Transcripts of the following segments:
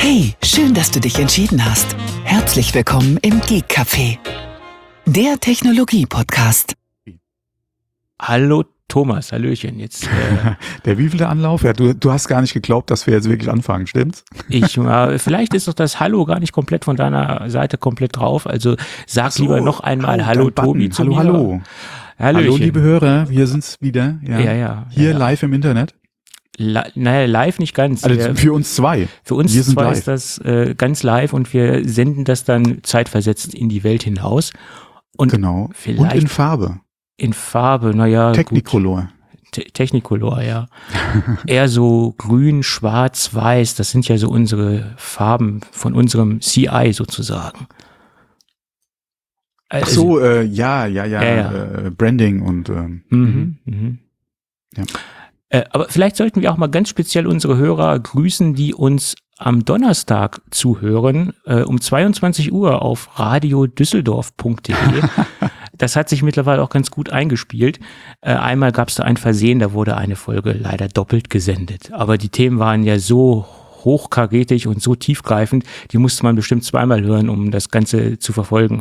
Hey, schön, dass du dich entschieden hast. Herzlich willkommen im Geek Café, der Technologie-Podcast. Hallo Thomas, hallöchen. Jetzt Der wievielte Anlauf? Ja, du hast gar nicht geglaubt, dass wir jetzt wirklich anfangen, stimmt's? vielleicht ist doch das Hallo gar nicht komplett von deiner Seite komplett drauf. Also sag lieber noch einmal Hallo Tobi zu mir. Hallo. Hallöchen. Hallo, liebe Hörer, wir sind's wieder. Ja. Hier live im Internet. Naja, live nicht ganz. Also für uns zwei. Für uns wir sind zwei live. ist das ganz live und wir senden das dann zeitversetzt in die Welt hinaus. Und Genau. vielleicht Und in Farbe. in Farbe, naja. Technicolor. Technicolor, ja. Eher so grün, schwarz, weiß, das sind ja so unsere Farben von unserem CI sozusagen. Ach so, ja. Branding und ja. Aber vielleicht sollten wir auch mal ganz speziell unsere Hörer grüßen, die uns am Donnerstag zuhören, um 22 Uhr auf radiodüsseldorf.de. Das hat sich mittlerweile auch ganz gut eingespielt. Einmal gab es da ein Versehen, da wurde eine Folge leider doppelt gesendet. Aber die Themen waren ja so hochkarätig und so tiefgreifend, die musste man bestimmt zweimal hören, um das Ganze zu verfolgen.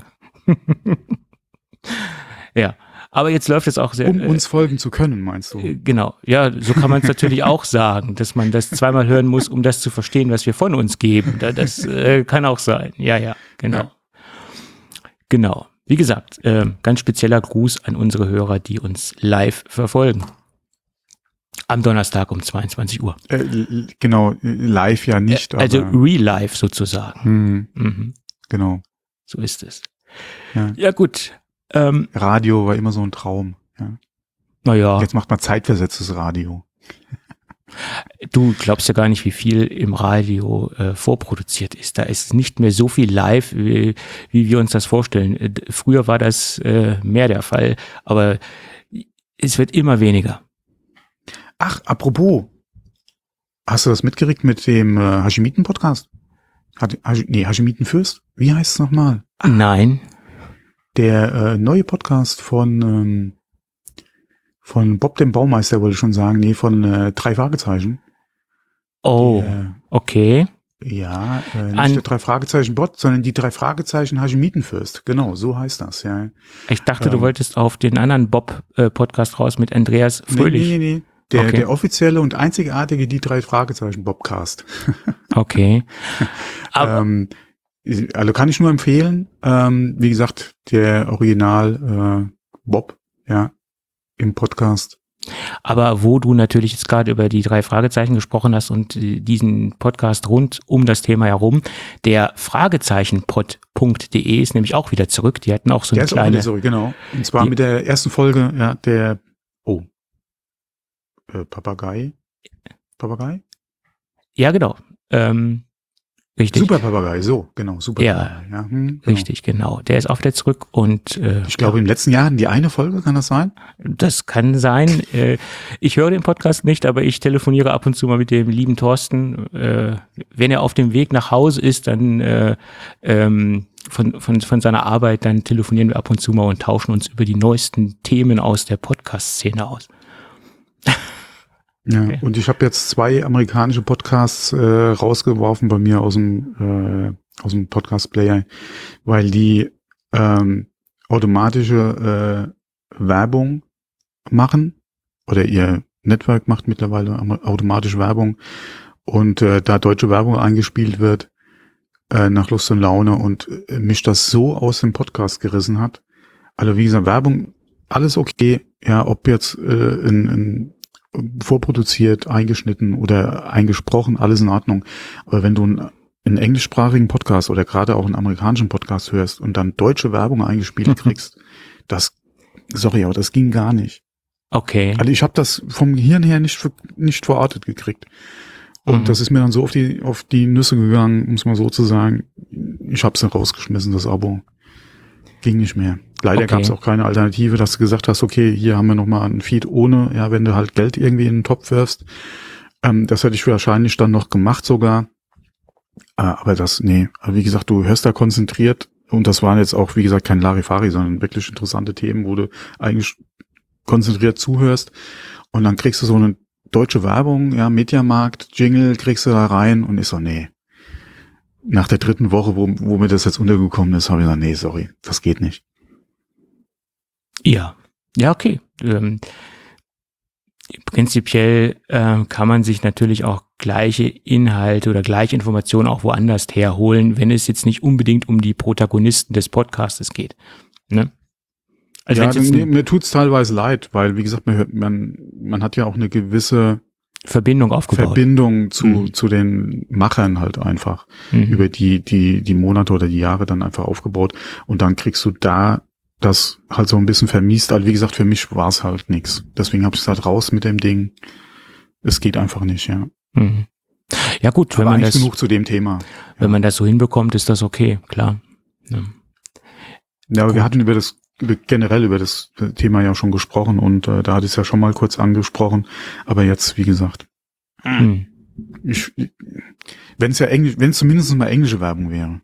Ja, aber jetzt läuft es auch sehr... Um uns folgen zu können, meinst du? Genau, ja, so kann man es natürlich auch sagen, dass man das zweimal hören muss, um das zu verstehen, was wir von uns geben. Das kann auch sein. Ja, genau. Ja. Genau. Wie gesagt, ganz spezieller Gruß an unsere Hörer, die uns live verfolgen. Am Donnerstag um 22 Uhr. Genau, live ja nicht. Also aber, real life sozusagen. Genau. So ist es. Ja. Ja gut. Radio war immer so ein Traum. Ja. Naja. Jetzt macht man zeitversetztes Radio. Du glaubst ja gar nicht, wie viel im Radio vorproduziert ist. Da ist nicht mehr so viel live, wie wir uns das vorstellen. Früher war das mehr der Fall, aber es wird immer weniger. Ach, apropos, hast du das mitgekriegt mit dem Hashimiten-Podcast? Hashimiten-Fürst? Wie heißt es nochmal? Nein. Der neue Podcast von Bob dem Baumeister, wollte ich schon sagen. Nee, von 3 Fragezeichen. Oh, okay. Ja, nicht der 3 Fragezeichen Bot, sondern die 3 Fragezeichen Hashimitenfürst. Genau, so heißt das, ja. Ich dachte, du wolltest auf den anderen Bob-Podcast raus mit Andreas Fröhlich. Nee. Der offizielle und einzigartige die 3 Fragezeichen Bobcast. Okay. Aber also kann ich nur empfehlen. Wie gesagt, der Original Bob, ja, im Podcast. Aber wo du natürlich jetzt gerade über die 3 Fragezeichen gesprochen hast und diesen Podcast rund um das Thema herum, der Fragezeichenpod.de ist nämlich auch wieder zurück. Die hatten auch so eine kleine... Der ist auch wieder zurück, genau. Und zwar mit der ersten Folge, ja, der Papagei? Ja, genau. Richtig. Super Papagei, so, genau, super Ja, Papagei. Ja, genau. Richtig, genau. Der ist auch wieder zurück und ich glaube, im letzten Jahr hatten die eine Folge, kann das sein? das kann sein. Ich höre den Podcast nicht, aber ich telefoniere ab und zu mal mit dem lieben Thorsten. Wenn er auf dem Weg nach Hause ist, dann von seiner Arbeit, dann telefonieren wir ab und zu mal und tauschen uns über die neuesten Themen aus der Podcast-Szene aus. Ja, Okay. und ich habe jetzt 2 amerikanische Podcasts rausgeworfen bei mir aus dem Podcast-Player, weil die automatische Werbung machen oder ihr Network macht mittlerweile automatische Werbung und da deutsche Werbung eingespielt wird nach Lust und Laune und mich das so aus dem Podcast gerissen hat. Also wie gesagt, Werbung, alles okay, ja, ob jetzt ein vorproduziert, eingeschnitten oder eingesprochen, alles in Ordnung. Aber wenn du einen englischsprachigen Podcast oder gerade auch einen amerikanischen Podcast hörst und dann deutsche Werbung eingespielt kriegst, aber das ging gar nicht. Okay. Also ich habe das vom Gehirn her nicht verortet gekriegt. Und das ist mir dann so auf die Nüsse gegangen, um es mal so zu sagen. Ich habe es dann rausgeschmissen, das Abo. Ging nicht mehr. Leider gab es auch keine Alternative, dass du gesagt hast, okay, hier haben wir nochmal einen Feed ohne, ja, wenn du halt Geld irgendwie in den Topf wirfst. Das hätte ich wahrscheinlich dann noch gemacht sogar. Aber wie gesagt, du hörst da konzentriert und das waren jetzt auch, wie gesagt, kein Larifari, sondern wirklich interessante Themen, wo du eigentlich konzentriert zuhörst und dann kriegst du so eine deutsche Werbung, ja, Mediamarkt, Jingle kriegst du da rein und ist so, nee. nach der dritten Woche, wo mir das jetzt untergekommen ist, habe ich gesagt, nee, sorry, das geht nicht. Ja, okay. Prinzipiell kann man sich natürlich auch gleiche Inhalte oder gleiche Informationen auch woanders herholen, wenn es jetzt nicht unbedingt um die Protagonisten des Podcastes geht. Ne? Also ja, mir tut's teilweise leid, weil, wie gesagt, man hat ja auch eine gewisse Verbindung aufgebaut. Verbindung zu den Machern halt einfach über die Monate oder die Jahre dann einfach aufgebaut. Und dann kriegst du da das halt so ein bisschen vermiest. Also wie gesagt, für mich war es halt nix. Deswegen habe ich gesagt, raus mit dem Ding. Es geht einfach nicht, ja. Mhm. Ja gut, wenn man das genug zu dem Thema. Wenn man das so hinbekommt, ist das okay, klar. Ja, aber wir hatten generell über das Thema ja schon gesprochen und da hatte ich es ja schon mal kurz angesprochen. Aber jetzt, wie gesagt, wenn es zumindest mal englische Werbung wäre.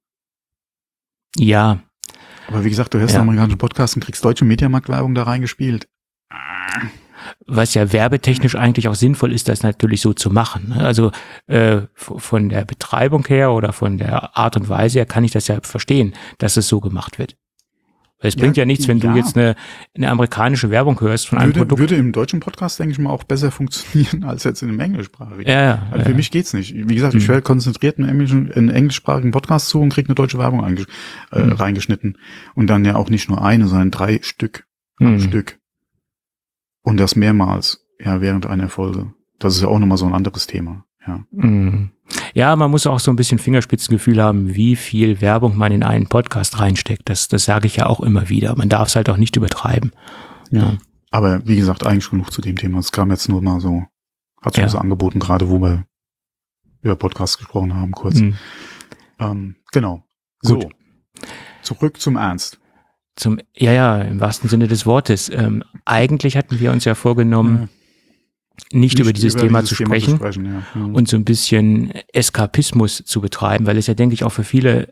Ja. Aber wie gesagt, du hörst einen amerikanischen Podcast und kriegst deutsche Mediamarkt-Werbung da reingespielt. Was ja werbetechnisch eigentlich auch sinnvoll ist, das natürlich so zu machen. Also von der Betreibung her oder von der Art und Weise her kann ich das ja verstehen, dass es so gemacht wird. Weil es bringt ja nichts, wenn du jetzt eine amerikanische Werbung hörst von einem Produkt. Würde im deutschen Podcast, denke ich mal, auch besser funktionieren als jetzt in einem englischsprachigen. Also für mich geht's nicht. Wie gesagt, ich höre konzentriert einen englischsprachigen Podcast zu und kriege eine deutsche Werbung reingeschnitten. Und dann ja auch nicht nur eine, sondern 3 Stück. Stück. Und das mehrmals, während einer Folge. Das ist ja auch nochmal so ein anderes Thema, Ja, man muss auch so ein bisschen Fingerspitzengefühl haben, wie viel Werbung man in einen Podcast reinsteckt. Das sage ich ja auch immer wieder. Man darf es halt auch nicht übertreiben. Ja. Aber wie gesagt, eigentlich genug zu dem Thema. Es kam jetzt nur mal so, hat sich so angeboten, gerade wo wir über Podcasts gesprochen haben, kurz. Genau. Gut. So, zurück zum Ernst. Im wahrsten Sinne des Wortes. Eigentlich hatten wir uns ja vorgenommen, nicht über dieses Thema zu sprechen und so ein bisschen Eskapismus zu betreiben, weil es ja, denke ich, auch für viele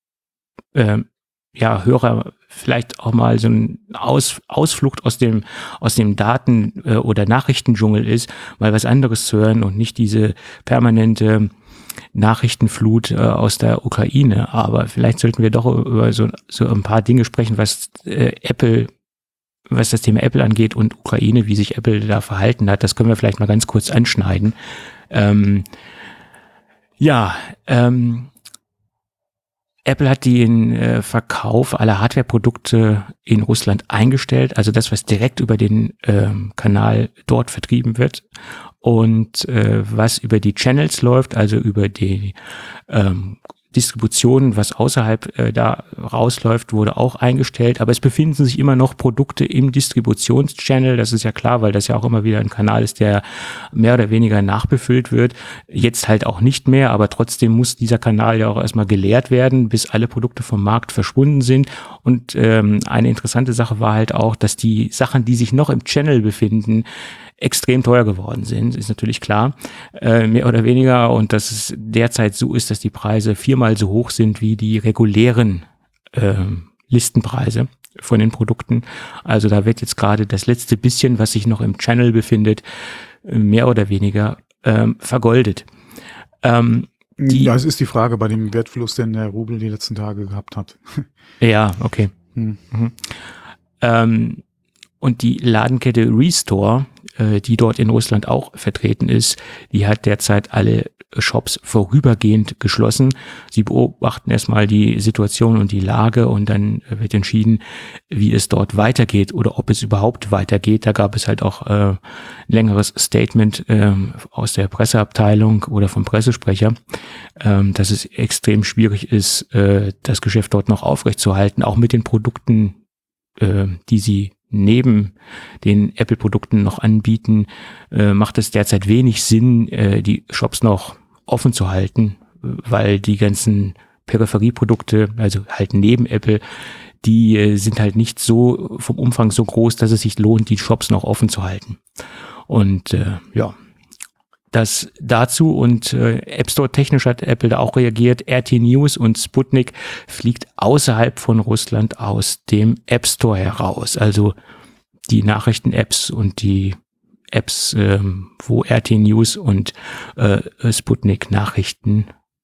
Hörer vielleicht auch mal so ein Ausflucht aus dem Daten- oder Nachrichtendschungel ist, mal was anderes zu hören und nicht diese permanente Nachrichtenflut aus der Ukraine. Aber vielleicht sollten wir doch über so ein paar Dinge sprechen, was das Thema Apple angeht und Ukraine, wie sich Apple da verhalten hat. Das können wir vielleicht mal ganz kurz anschneiden. Apple hat den Verkauf aller Hardwareprodukte in Russland eingestellt, also das, was direkt über den Kanal dort vertrieben wird. Und was über die Channels läuft, also über die Distribution, was außerhalb da rausläuft, wurde auch eingestellt. Aber es befinden sich immer noch Produkte im Distributionschannel. Das ist ja klar, weil das ja auch immer wieder ein Kanal ist, der mehr oder weniger nachbefüllt wird. Jetzt halt auch nicht mehr, aber trotzdem muss dieser Kanal ja auch erstmal geleert werden, bis alle Produkte vom Markt verschwunden sind. Und eine interessante Sache war halt auch, dass die Sachen, die sich noch im Channel befinden, extrem teuer geworden sind, ist natürlich klar, mehr oder weniger, und dass es derzeit so ist, dass die Preise 4-mal so hoch sind wie die regulären Listenpreise von den Produkten. Also da wird jetzt gerade das letzte bisschen, was sich noch im Channel befindet, mehr oder weniger vergoldet. Das ist die Frage bei dem Wertverlust, den der Rubel die letzten Tage gehabt hat. Ja, okay. Und die Ladenkette Restore, die dort in Russland auch vertreten ist, die hat derzeit alle Shops vorübergehend geschlossen. Sie beobachten erstmal die Situation und die Lage und dann wird entschieden, wie es dort weitergeht oder ob es überhaupt weitergeht. Da gab es halt auch ein längeres Statement aus der Presseabteilung oder vom Pressesprecher, dass es extrem schwierig ist, das Geschäft dort noch aufrechtzuerhalten, auch mit den Produkten, die sie neben den Apple-Produkten noch anbieten, macht es derzeit wenig Sinn, die Shops noch offen zu halten, weil die ganzen Peripherieprodukte, also halt neben Apple, die sind halt nicht so vom Umfang so groß, dass es sich lohnt, die Shops noch offen zu halten. Und das dazu, und App Store technisch hat Apple da auch reagiert. RT News und Sputnik fliegt außerhalb von Russland aus dem App Store heraus. Also die Nachrichten-Apps und die Apps, wo RT News und Sputnik Nachrichten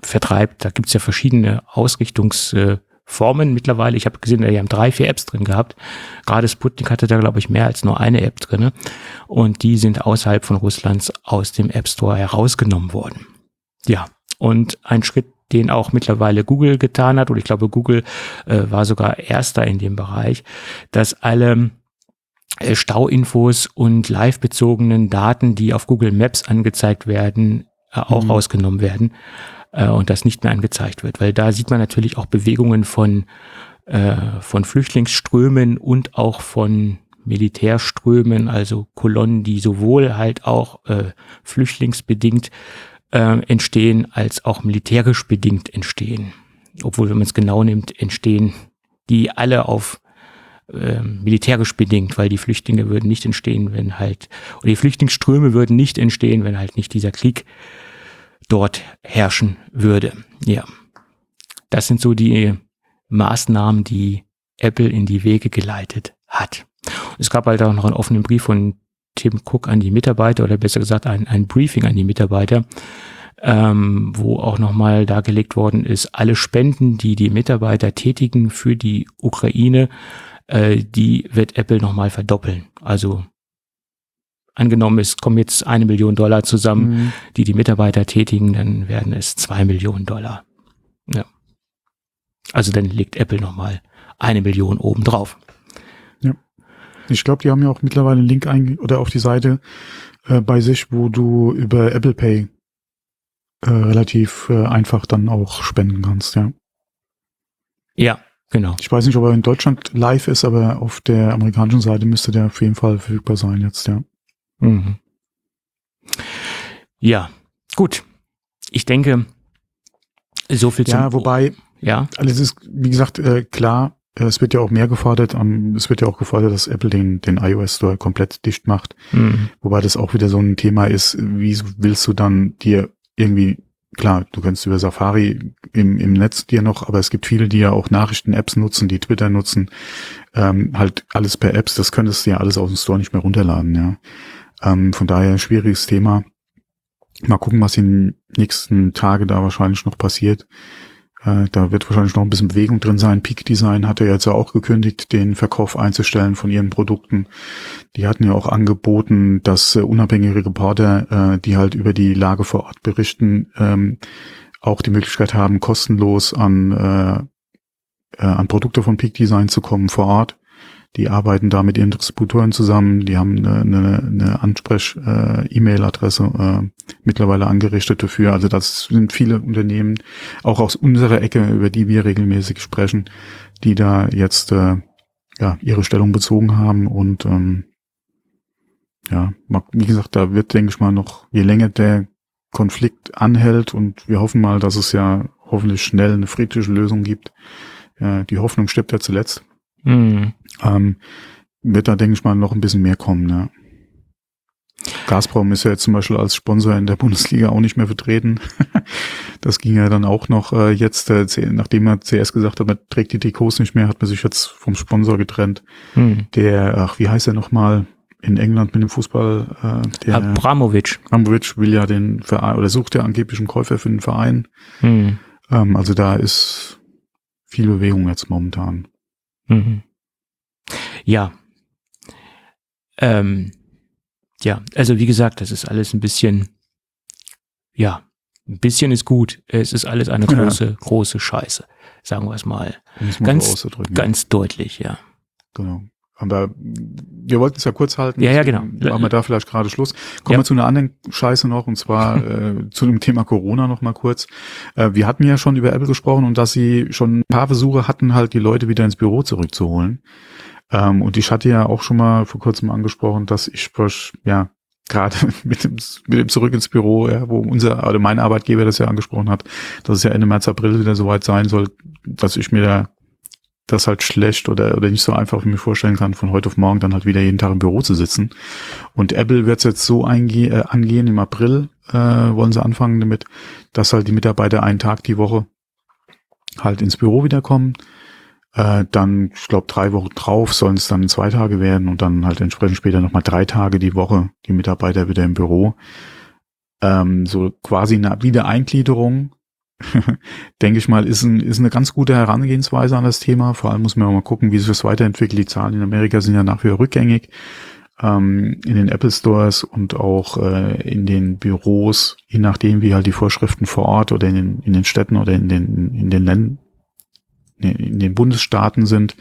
vertreibt. Da gibt's ja verschiedene Ausrichtungsformen mittlerweile. Ich habe gesehen, die haben 3-4 Apps drin gehabt. Gerade Sputnik hatte da, glaube ich, mehr als nur eine App drin. Und die sind außerhalb von Russlands aus dem App Store herausgenommen worden. Ja, und ein Schritt, den auch mittlerweile Google getan hat, oder ich glaube, Google war sogar Erster in dem Bereich, dass alle Stauinfos und live-bezogenen Daten, die auf Google Maps angezeigt werden, auch rausgenommen werden und das nicht mehr angezeigt wird. Weil da sieht man natürlich auch Bewegungen von Flüchtlingsströmen und auch von Militärströmen, also Kolonnen, die sowohl halt auch flüchtlingsbedingt entstehen, als auch militärisch bedingt entstehen. Obwohl, wenn man es genau nimmt, entstehen die alle auf militärisch bedingt, weil die Flüchtlinge würden nicht entstehen, wenn halt, oder die Flüchtlingsströme würden nicht entstehen, wenn halt nicht dieser Krieg dort herrschen würde. Ja, das sind so die Maßnahmen, die Apple in die Wege geleitet hat. Es gab halt auch noch einen offenen Brief von Tim Cook an die Mitarbeiter, oder besser gesagt ein Briefing an die Mitarbeiter, wo auch nochmal dargelegt worden ist, alle Spenden, die die Mitarbeiter tätigen für die Ukraine, die wird Apple nochmal verdoppeln. Also angenommen, es kommen jetzt $1 Million zusammen, die Mitarbeiter tätigen, dann werden es $2 Millionen. Ja. Also dann legt Apple nochmal 1 Million oben drauf. Ja. Ich glaube, die haben ja auch mittlerweile einen Link oder auf die Seite bei sich, wo du über Apple Pay relativ einfach dann auch spenden kannst, ja. Ja, genau. Ich weiß nicht, ob er in Deutschland live ist, aber auf der amerikanischen Seite müsste der auf jeden Fall verfügbar sein jetzt, ja. Mhm. Ja, gut. Ich denke, so viel zum... Ja, wobei, ja, alles ist, wie gesagt, klar, es wird ja auch mehr gefordert, es wird ja auch gefordert, dass Apple den iOS Store komplett dicht macht. Wobei das auch wieder so ein Thema ist, wie willst du dann dir irgendwie, klar, du kannst über Safari im Netz dir noch, aber es gibt viele, die ja auch Nachrichten-Apps nutzen, die Twitter nutzen, halt alles per Apps, das könntest du ja alles aus dem Store nicht mehr runterladen, ja. Von daher schwieriges Thema. Mal gucken, was in den nächsten Tagen da wahrscheinlich noch passiert. Da wird wahrscheinlich noch ein bisschen Bewegung drin sein. Peak Design hatte ja jetzt auch gekündigt, den Verkauf einzustellen von ihren Produkten. Die hatten ja auch angeboten, dass unabhängige Reporter, die halt über die Lage vor Ort berichten, auch die Möglichkeit haben, kostenlos an Produkte von Peak Design zu kommen vor Ort. Die arbeiten da mit ihren Distributoren zusammen. Die haben eine Ansprech-E-Mail-Adresse mittlerweile angerichtet dafür. Also das sind viele Unternehmen, auch aus unserer Ecke, über die wir regelmäßig sprechen, die da jetzt ihre Stellung bezogen haben. Und wie gesagt, da wird, denke ich mal, noch, je länger der Konflikt anhält, und wir hoffen mal, dass es ja hoffentlich schnell eine friedliche Lösung gibt. Die Hoffnung stirbt ja zuletzt. Wird da, denke ich mal, noch ein bisschen mehr kommen, ja. Gazprom ist ja jetzt zum Beispiel als Sponsor in der Bundesliga auch nicht mehr vertreten. Das ging ja dann auch noch jetzt, nachdem er zuerst gesagt hat, man trägt die Trikots nicht mehr, hat man sich jetzt vom Sponsor getrennt. Wie heißt er nochmal in England mit dem Fußball? Abramovich. Abramovich will ja den Verein, oder sucht ja angeblich einen Käufer für den Verein. Also da ist viel Bewegung jetzt momentan. Ja. Also wie gesagt, das ist alles ein bisschen ist gut. Es ist alles eine große Scheiße. Sagen wir es mal. Ganz deutlich, ja. Genau. Aber wir wollten es ja kurz halten. Ja, genau. Machen wir da vielleicht gerade Schluss. Kommen wir zu einer anderen Scheiße noch, und zwar zu dem Thema Corona noch mal kurz. Wir hatten ja schon über Apple gesprochen und dass sie schon ein paar Versuche hatten, halt die Leute wieder ins Büro zurückzuholen. Und ich hatte ja auch schon mal vor kurzem angesprochen, dass ich gerade mit dem Zurück ins Büro, wo mein Arbeitgeber das ja angesprochen hat, dass es ja Ende März, April wieder soweit sein soll, dass ich mir das halt schlecht oder nicht so einfach mir vorstellen kann, von heute auf morgen dann halt wieder jeden Tag im Büro zu sitzen. Und Apple wird es jetzt so angehen, im April wollen sie anfangen damit, dass halt die Mitarbeiter einen Tag die Woche halt ins Büro wiederkommen. Dann, ich glaube, 3 Wochen drauf sollen es dann 2 Tage werden und dann halt entsprechend später nochmal 3 Tage die Woche die Mitarbeiter wieder im Büro. So quasi eine Wiedereingliederung denke ich mal, ist eine ganz gute Herangehensweise an das Thema. Vor allem muss man auch mal gucken, wie sich das weiterentwickelt. Die Zahlen in Amerika sind ja nach wie vor rückgängig. In den Apple Stores und auch in den Büros, je nachdem, wie halt die Vorschriften vor Ort oder in den Städten oder in den Ländern, in den Bundesstaaten sind,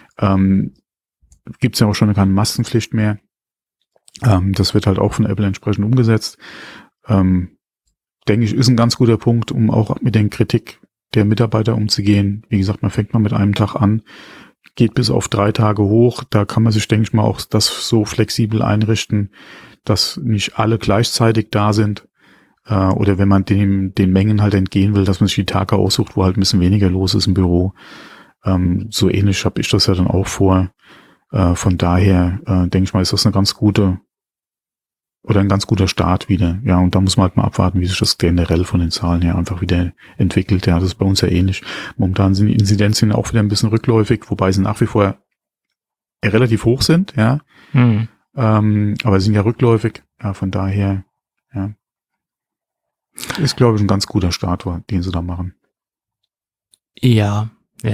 gibt es ja auch schon keine Maskenpflicht mehr. Das wird halt auch von Apple entsprechend umgesetzt. Denke ich, ist ein ganz guter Punkt, um auch mit der Kritik der Mitarbeiter umzugehen. Wie gesagt, man fängt mal mit einem Tag an, geht bis auf 3 Tage hoch. Da kann man sich, denke ich mal, auch das so flexibel einrichten, dass nicht alle gleichzeitig da sind. Oder wenn man den Mengen halt entgehen will, dass man sich die Tage aussucht, wo halt ein bisschen weniger los ist im Büro. So ähnlich habe ich das ja dann auch vor. Von daher denke ich mal, ist das eine ganz gute oder ein ganz guter Start wieder. Ja, und da muss man halt mal abwarten, wie sich das generell von den Zahlen her einfach wieder entwickelt. Ja, das ist bei uns ja ähnlich. Momentan sind die Inzidenzen auch wieder ein bisschen rückläufig, wobei sie nach wie vor relativ hoch sind, ja. Aber sie sind ja rückläufig. Ja, von daher, ja. Ist, glaube ich, ein ganz guter Start, den sie da machen. Ja.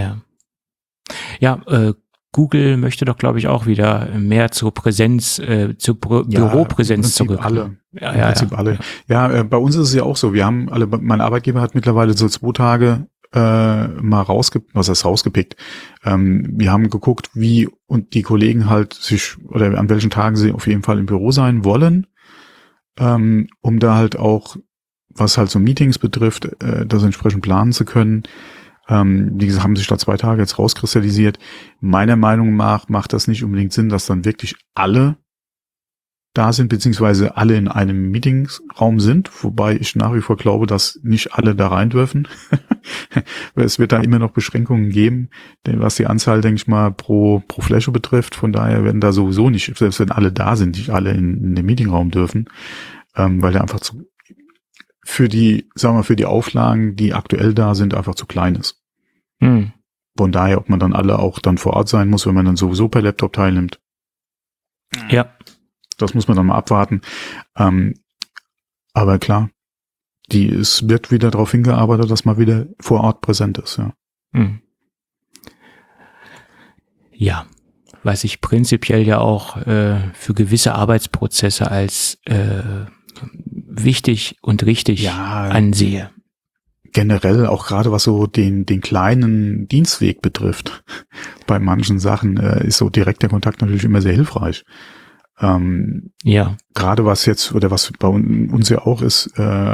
Ja, Google möchte doch, glaube ich, auch wieder mehr zur Präsenz, zur Büropräsenz zurück. Alle. Alle. Ja, bei uns ist es ja auch so. Wir haben mein Arbeitgeber hat mittlerweile so 2 Tage mal rausgepickt. Wir haben geguckt, wie und die Kollegen halt sich oder an welchen Tagen sie auf jeden Fall im Büro sein wollen, um da halt auch, was halt so Meetings betrifft, das entsprechend planen zu können. Wie gesagt, haben sich da 2 Tage jetzt rauskristallisiert. Meiner Meinung nach macht das nicht unbedingt Sinn, dass dann wirklich alle da sind, beziehungsweise alle in einem Meetingsraum sind, wobei ich nach wie vor glaube, dass nicht alle da rein dürfen. Es wird da immer noch Beschränkungen geben, denn was die Anzahl, denke ich mal, pro Fläche betrifft. Von daher werden da sowieso nicht, selbst wenn alle da sind, nicht alle in den Meetingraum dürfen, weil der einfach für die Auflagen, die aktuell da sind, einfach zu klein ist. Von daher, ob man dann alle auch dann vor Ort sein muss, wenn man dann sowieso per Laptop teilnimmt. Ja. Das muss man dann mal abwarten. Aber klar, es wird wieder darauf hingearbeitet, dass man wieder vor Ort präsent ist, ja. Ja, was ich prinzipiell ja auch für gewisse Arbeitsprozesse als wichtig und richtig ansehe. Generell auch gerade was so den kleinen Dienstweg betrifft, bei manchen Sachen ist so direkter Kontakt natürlich immer sehr hilfreich. Gerade was jetzt, oder was bei uns ja auch ist,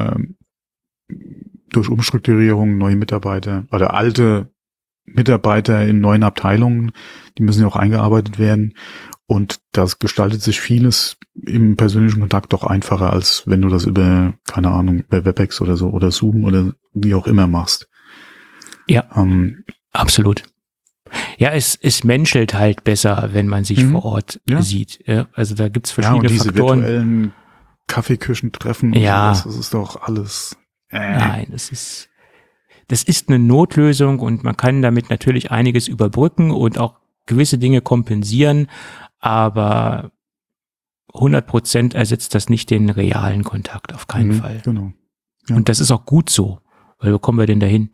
durch Umstrukturierung neue Mitarbeiter oder alte Mitarbeiter in neuen Abteilungen, die müssen ja auch eingearbeitet werden. Und das gestaltet sich vieles im persönlichen Kontakt doch einfacher, als wenn du das über, keine Ahnung, über WebEx oder so oder Zoom oder wie auch immer machst. Ja, absolut. Ja, es menschelt halt besser, wenn man sich vor Ort sieht. Ja, also da gibt's verschiedene und diese Faktoren. Virtuellen Kaffeeküchentreffen, das ist doch alles. Nein, das ist eine Notlösung und man kann damit natürlich einiges überbrücken und auch gewisse Dinge kompensieren, aber 100% ersetzt das nicht den realen Kontakt, auf keinen Fall. Genau. Ja. Und das ist auch gut so, weil wo kommen wir denn dahin?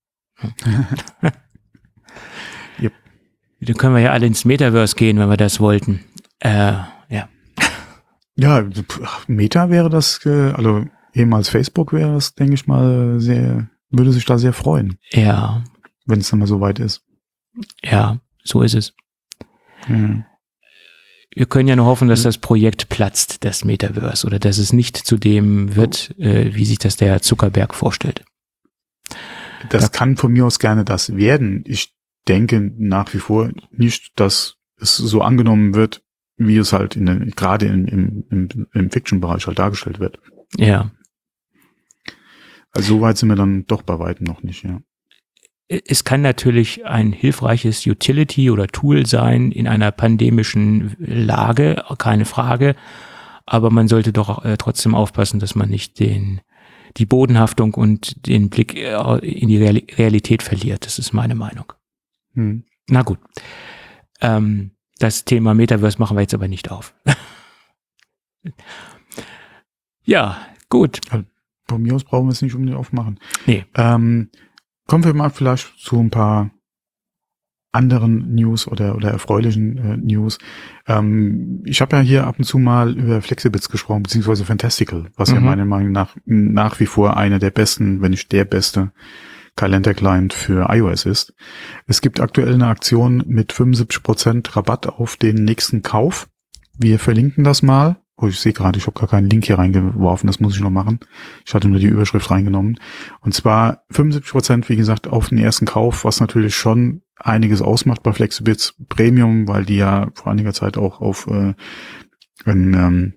Yep. Dann können wir ja alle ins Metaverse gehen, wenn wir das wollten. Ja. Ja, Meta wäre das, also ehemals Facebook wäre das, denke ich mal, würde sich da sehr freuen. Ja. Wenn es dann mal so weit ist. Ja, so ist es. Wir können ja nur hoffen, dass das Projekt platzt, das Metaverse, oder dass es nicht zu dem wird, wie sich das der Zuckerberg vorstellt. Das kann von mir aus gerne das werden. Ich denke nach wie vor nicht, dass es so angenommen wird, wie es halt gerade im Fiction-Bereich halt dargestellt wird. Ja. Also so weit sind wir dann doch bei weitem noch nicht, ja. Es kann natürlich ein hilfreiches Utility oder Tool sein in einer pandemischen Lage, keine Frage. Aber man sollte doch trotzdem aufpassen, dass man nicht die Bodenhaftung und den Blick in die Realität verliert. Das ist meine Meinung. Na gut. Das Thema Metaverse machen wir jetzt aber nicht auf. Ja, gut. von mir aus brauchen wir es nicht unbedingt aufmachen. Nee. Kommen wir mal vielleicht zu ein paar anderen News oder erfreulichen News. Ich habe ja hier ab und zu mal über Flexibits gesprochen, beziehungsweise Fantastical, was ja meiner Meinung nach wie vor einer der besten, wenn nicht der beste Kalender-Client für iOS ist. Es gibt aktuell eine Aktion mit 75% Rabatt auf den nächsten Kauf. Wir verlinken das mal. Oh, ich sehe gerade, ich habe gar keinen Link hier reingeworfen, das muss ich noch machen. Ich hatte nur die Überschrift reingenommen. Und zwar 75%, wie gesagt, auf den ersten Kauf, was natürlich schon einiges ausmacht bei Flexibits Premium, weil die ja vor einiger Zeit auch auf ein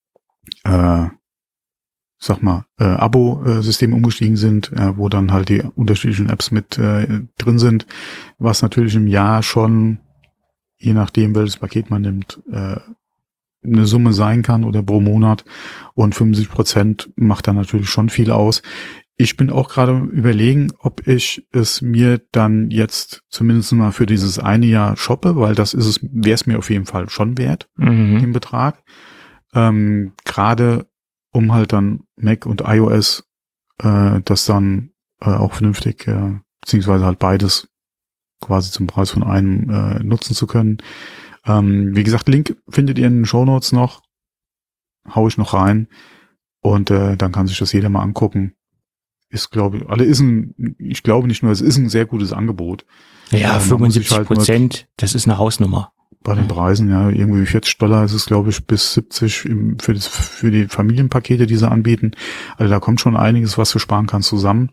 Abo-System umgestiegen sind, wo dann halt die unterschiedlichen Apps mit drin sind, was natürlich im Jahr schon, je nachdem welches Paket man nimmt, eine Summe sein kann oder pro Monat, und 75% macht dann natürlich schon viel aus. Ich bin auch gerade überlegen, ob ich es mir dann jetzt zumindest mal für dieses eine Jahr shoppe, weil das ist es, wäre es mir auf jeden Fall schon wert, den Betrag. Gerade um halt dann Mac und iOS das dann auch vernünftig, beziehungsweise halt beides quasi zum Preis von einem nutzen zu können. Wie gesagt, Link findet ihr in den Shownotes noch. Hau ich noch rein. Und dann kann sich das jeder mal angucken. Ist, glaube ich, ich glaube nicht nur, es ist ein sehr gutes Angebot. Ja, 75%, das ist eine Hausnummer. Bei den Preisen, ja, irgendwie $40 ist es, glaube ich, bis 70 für die Familienpakete, die sie anbieten. Also da kommt schon einiges, was du sparen kannst, zusammen.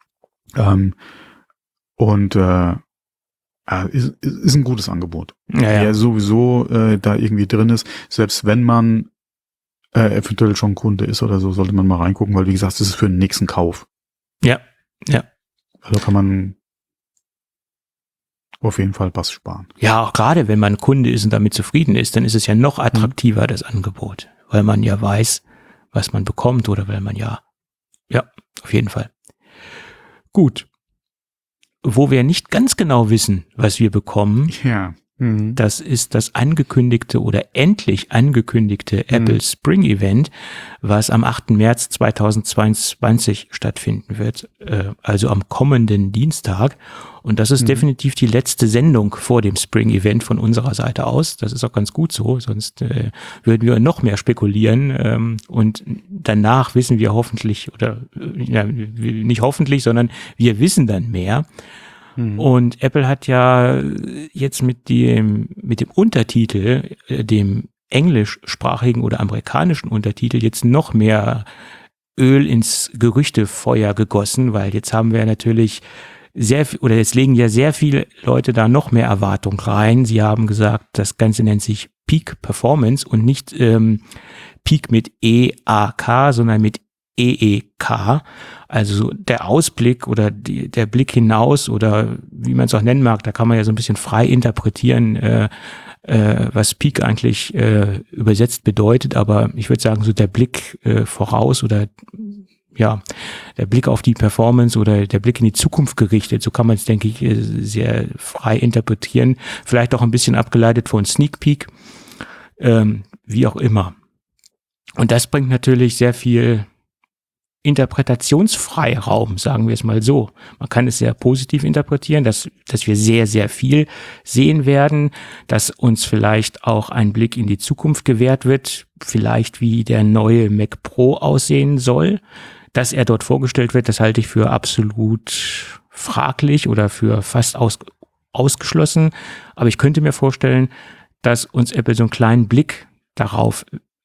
Ist ein gutes Angebot. Ja. Der sowieso da irgendwie drin ist. Selbst wenn man eventuell schon Kunde ist oder so, sollte man mal reingucken, weil wie gesagt, das ist für den nächsten Kauf. Ja. Also kann man auf jeden Fall was sparen. Ja, auch gerade wenn man Kunde ist und damit zufrieden ist, dann ist es ja noch attraktiver, das Angebot, weil man ja weiß, was man bekommt, oder weil man ja, auf jeden Fall. Gut. Wo wir nicht ganz genau wissen, was wir bekommen, das ist das angekündigte oder endlich angekündigte Apple Spring Event, was am 8. März 2022 stattfinden wird, also am kommenden Dienstag. Und das ist definitiv die letzte Sendung vor dem Spring Event von unserer Seite aus. Das ist auch ganz gut so, sonst würden wir noch mehr spekulieren. Und danach wissen wir hoffentlich, oder nicht hoffentlich, sondern wir wissen dann mehr. Und Apple hat ja jetzt mit dem Untertitel, dem englischsprachigen oder amerikanischen Untertitel, jetzt noch mehr Öl ins Gerüchtefeuer gegossen, weil jetzt haben wir natürlich jetzt legen ja sehr viele Leute da noch mehr Erwartung rein. Sie haben gesagt, das Ganze nennt sich Peak Performance und nicht Peak mit E-A-K, sondern mit EEK, also der Ausblick oder der Blick hinaus, oder wie man es auch nennen mag, da kann man ja so ein bisschen frei interpretieren, was Peak eigentlich übersetzt bedeutet, aber ich würde sagen, so der Blick voraus oder der Blick auf die Performance oder der Blick in die Zukunft gerichtet, so kann man es, denke ich, sehr frei interpretieren, vielleicht auch ein bisschen abgeleitet von Sneak Peek, wie auch immer. Und das bringt natürlich sehr viel Interpretationsfreiraum, sagen wir es mal so. Man kann es sehr positiv interpretieren, dass wir sehr, sehr viel sehen werden, dass uns vielleicht auch ein Blick in die Zukunft gewährt wird, vielleicht wie der neue Mac Pro aussehen soll. Dass er dort vorgestellt wird, das halte ich für absolut fraglich oder für fast ausgeschlossen. Aber ich könnte mir vorstellen, dass uns Apple so einen kleinen Blick darauf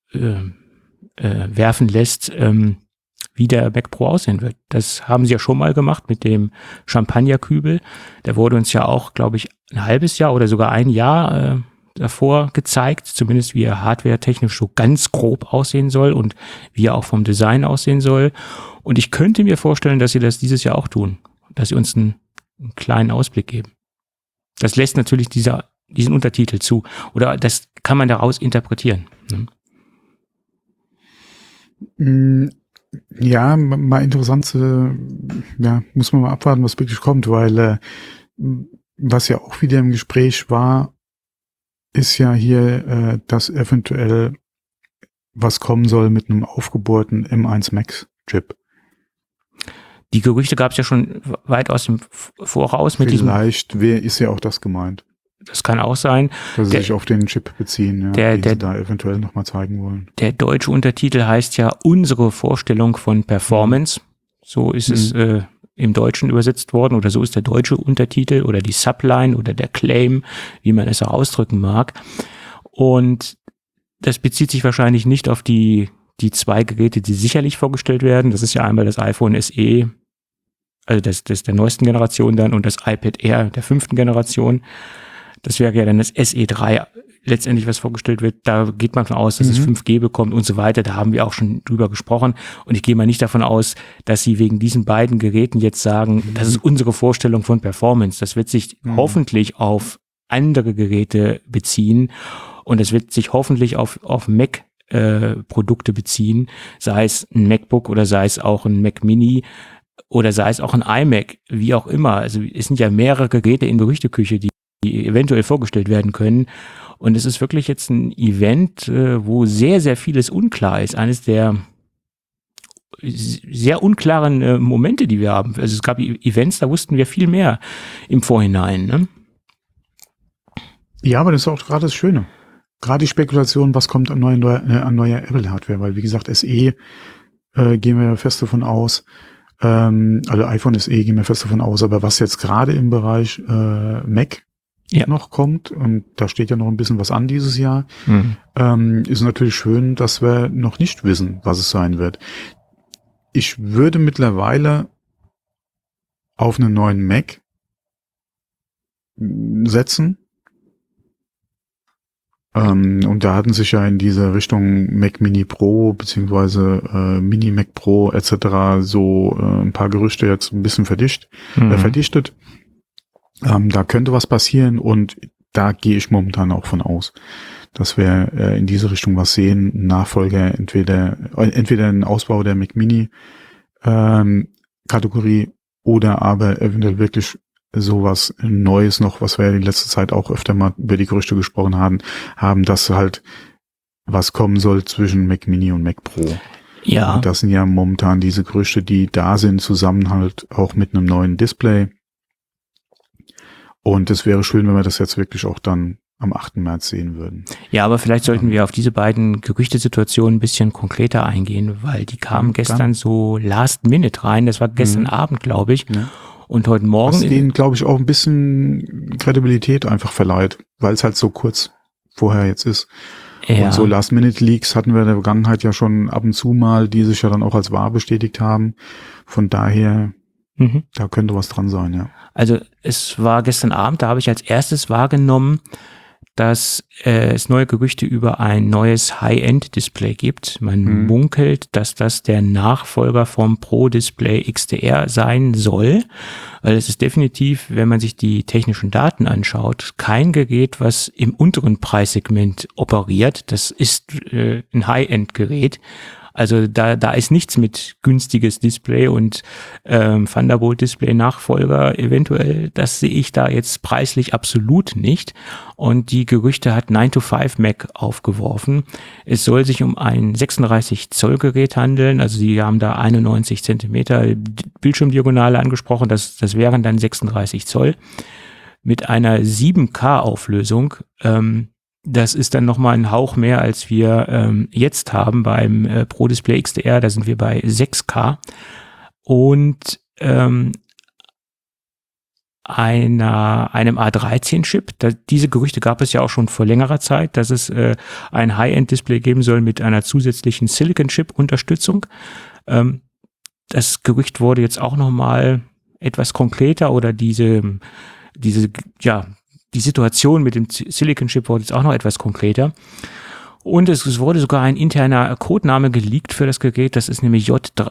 werfen lässt, wie der Mac Pro aussehen wird. Das haben sie ja schon mal gemacht mit dem Champagnerkübel. Der wurde uns ja auch, glaube ich, ein halbes Jahr oder sogar ein Jahr davor gezeigt, zumindest wie er hardware-technisch so ganz grob aussehen soll und wie er auch vom Design aussehen soll. Und ich könnte mir vorstellen, dass sie das dieses Jahr auch tun, dass sie uns einen kleinen Ausblick geben. Das lässt natürlich diesen Untertitel zu, oder das kann man daraus interpretieren. Ja, mal interessant, muss man mal abwarten, was wirklich kommt, weil was ja auch wieder im Gespräch war, ist ja hier, dass eventuell was kommen soll mit einem aufgebohrten M1 Max Chip. Die Gerüchte gab es ja schon weit aus dem Voraus mit diesem. Vielleicht ist ja auch das gemeint. Das kann auch sein. Dass sie sich auf den Chip beziehen, ja, den sie da eventuell nochmal zeigen wollen. Der deutsche Untertitel heißt ja unsere Vorstellung von Performance. So ist es im Deutschen übersetzt worden, oder so ist der deutsche Untertitel oder die Subline oder der Claim, wie man es auch ausdrücken mag. Und das bezieht sich wahrscheinlich nicht auf die zwei Geräte, die sicherlich vorgestellt werden. Das ist ja einmal das iPhone SE, also das der neuesten Generation dann, und das iPad Air der 5. Generation. Das wäre ja dann das SE3 letztendlich, was vorgestellt wird. Da geht man von aus, dass es 5G bekommt und so weiter. Da haben wir auch schon drüber gesprochen. Und ich gehe mal nicht davon aus, dass sie wegen diesen beiden Geräten jetzt sagen, das ist unsere Vorstellung von Performance. Das wird sich hoffentlich auf andere Geräte beziehen. Und es wird sich hoffentlich auf Mac Produkte beziehen, sei es ein MacBook oder sei es auch ein Mac Mini oder sei es auch ein iMac, wie auch immer. Also es sind ja mehrere Geräte in Gerüchteküche, die eventuell vorgestellt werden können. Und es ist wirklich jetzt ein Event, wo sehr, sehr vieles unklar ist. Eines der sehr unklaren Momente, die wir haben. Also es gab Events, da wussten wir viel mehr im Vorhinein. Ne? Ja, aber das ist auch gerade das Schöne. Gerade die Spekulation, was kommt an neuer Apple-Hardware. Weil, wie gesagt, SE gehen wir fest davon aus, also iPhone SE gehen wir fest davon aus, aber was jetzt gerade im Bereich Mac noch kommt, und da steht ja noch ein bisschen was an dieses Jahr, ist natürlich schön, dass wir noch nicht wissen, was es sein wird. Ich würde mittlerweile auf einen neuen Mac setzen. Und da hatten sich ja in diese Richtung Mac Mini Pro beziehungsweise Mini Mac Pro etc. so ein paar Gerüchte jetzt ein bisschen verdichtet. Da könnte was passieren, und da gehe ich momentan auch von aus, dass wir in diese Richtung was sehen. Ein Nachfolger, entweder ein Ausbau der Mac Mini Kategorie oder aber eventuell wirklich sowas Neues noch, was wir ja in letzter Zeit auch öfter mal über die Gerüchte gesprochen haben, dass halt was kommen soll zwischen Mac Mini und Mac Pro. Ja. Und das sind ja momentan diese Gerüchte, die da sind, zusammen halt auch mit einem neuen Display. Und es wäre schön, wenn wir das jetzt wirklich auch dann am 8. März sehen würden. Ja, aber vielleicht sollten wir auf diese beiden Gerüchtesituationen ein bisschen konkreter eingehen, weil die kamen gestern so last minute rein. Das war gestern Abend, glaube ich. Ja. Und heute Morgen. Was denen, glaube ich, auch ein bisschen Kredibilität einfach verleiht, weil es halt so kurz vorher jetzt ist. Ja. Und so Last-Minute-Leaks hatten wir in der Vergangenheit ja schon ab und zu mal, die sich ja dann auch als wahr bestätigt haben. Von daher, da könnte was dran sein, ja. Also es war gestern Abend, da habe ich als erstes wahrgenommen, dass es neue Gerüchte über ein neues High-End-Display gibt. Man munkelt, dass das der Nachfolger vom Pro-Display XDR sein soll, weil es ist definitiv, wenn man sich die technischen Daten anschaut, kein Gerät, was im unteren Preissegment operiert. Das ist ein High-End-Gerät. Also da ist nichts mit günstiges Display und Thunderbolt-Display-Nachfolger eventuell. Das sehe ich da jetzt preislich absolut nicht. Und die Gerüchte hat 9to5Mac aufgeworfen. Es soll sich um ein 36-Zoll-Gerät handeln. Also sie haben da 91 Zentimeter Bildschirmdiagonale angesprochen. Das wären dann 36 Zoll mit einer 7K-Auflösung. Das ist dann nochmal ein Hauch mehr, als wir jetzt haben beim Pro Display XDR. Da sind wir bei 6K. Und einem A13-Chip. Diese Gerüchte gab es ja auch schon vor längerer Zeit, dass es ein High-End-Display geben soll mit einer zusätzlichen Silicon-Chip-Unterstützung. Das Gerücht wurde jetzt auch nochmal etwas konkreter, oder die Situation mit dem Silicon-Chip wurde jetzt auch noch etwas konkreter. Und es wurde sogar ein interner Codename geleakt für das Gerät. Das ist nämlich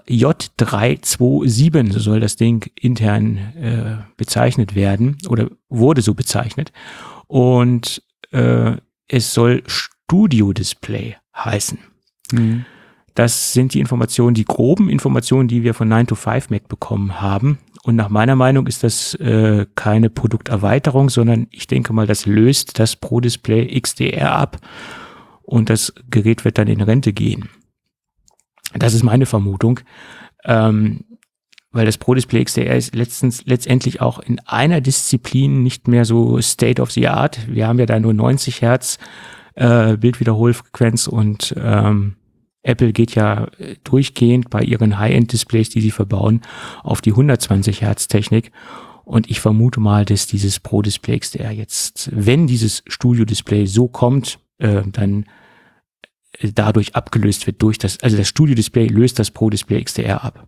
J327. So soll das Ding intern bezeichnet werden oder wurde so bezeichnet. Und es soll Studio Display heißen. Das sind die Informationen, die groben Informationen, die wir von 9to5Mac bekommen haben. Und nach meiner Meinung ist das keine Produkterweiterung, sondern ich denke mal, das löst das Pro Display XDR ab und das Gerät wird dann in Rente gehen. Das ist meine Vermutung. weil das Pro Display XDR ist letztendlich auch in einer Disziplin nicht mehr so State of the Art. Wir haben ja da nur 90 Hertz Bildwiederholfrequenz und Apple geht ja durchgehend bei ihren High-End-Displays, die sie verbauen, auf die 120 Hertz Technik. Und ich vermute mal, dass dieses Pro Display XDR jetzt, wenn dieses Studio-Display so kommt, dann dadurch abgelöst wird durch das Studio-Display löst das Pro Display XDR ab.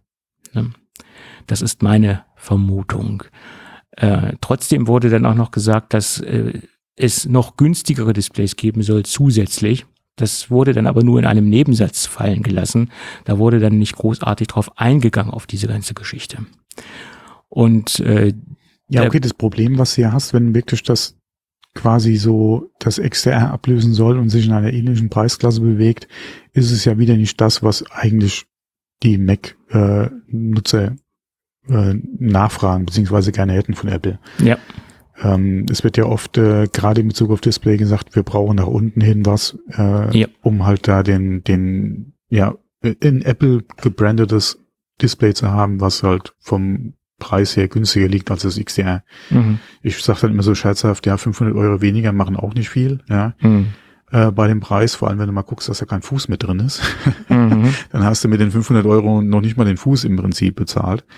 Das ist meine Vermutung. Trotzdem wurde dann auch noch gesagt, dass es noch günstigere Displays geben soll zusätzlich. Das wurde dann aber nur in einem Nebensatz fallen gelassen. Da wurde dann nicht großartig drauf eingegangen auf diese ganze Geschichte. Und okay, das Problem, was du hier hast, wenn wirklich das quasi so das XDR ablösen soll und sich in einer ähnlichen Preisklasse bewegt, ist es ja wieder nicht das, was eigentlich die Mac-Nutzer nachfragen, beziehungsweise gerne hätten von Apple. Ja. Es wird ja oft gerade in Bezug auf Display gesagt, wir brauchen nach unten hin was, um halt da den in Apple gebrandetes Display zu haben, was halt vom Preis her günstiger liegt als das XDR. Mhm. Ich sage dann immer so scherzhaft, 500 Euro weniger machen auch nicht viel, bei dem Preis, vor allem wenn du mal guckst, dass da kein Fuß mit drin ist, dann hast du mit den 500 Euro noch nicht mal den Fuß im Prinzip bezahlt.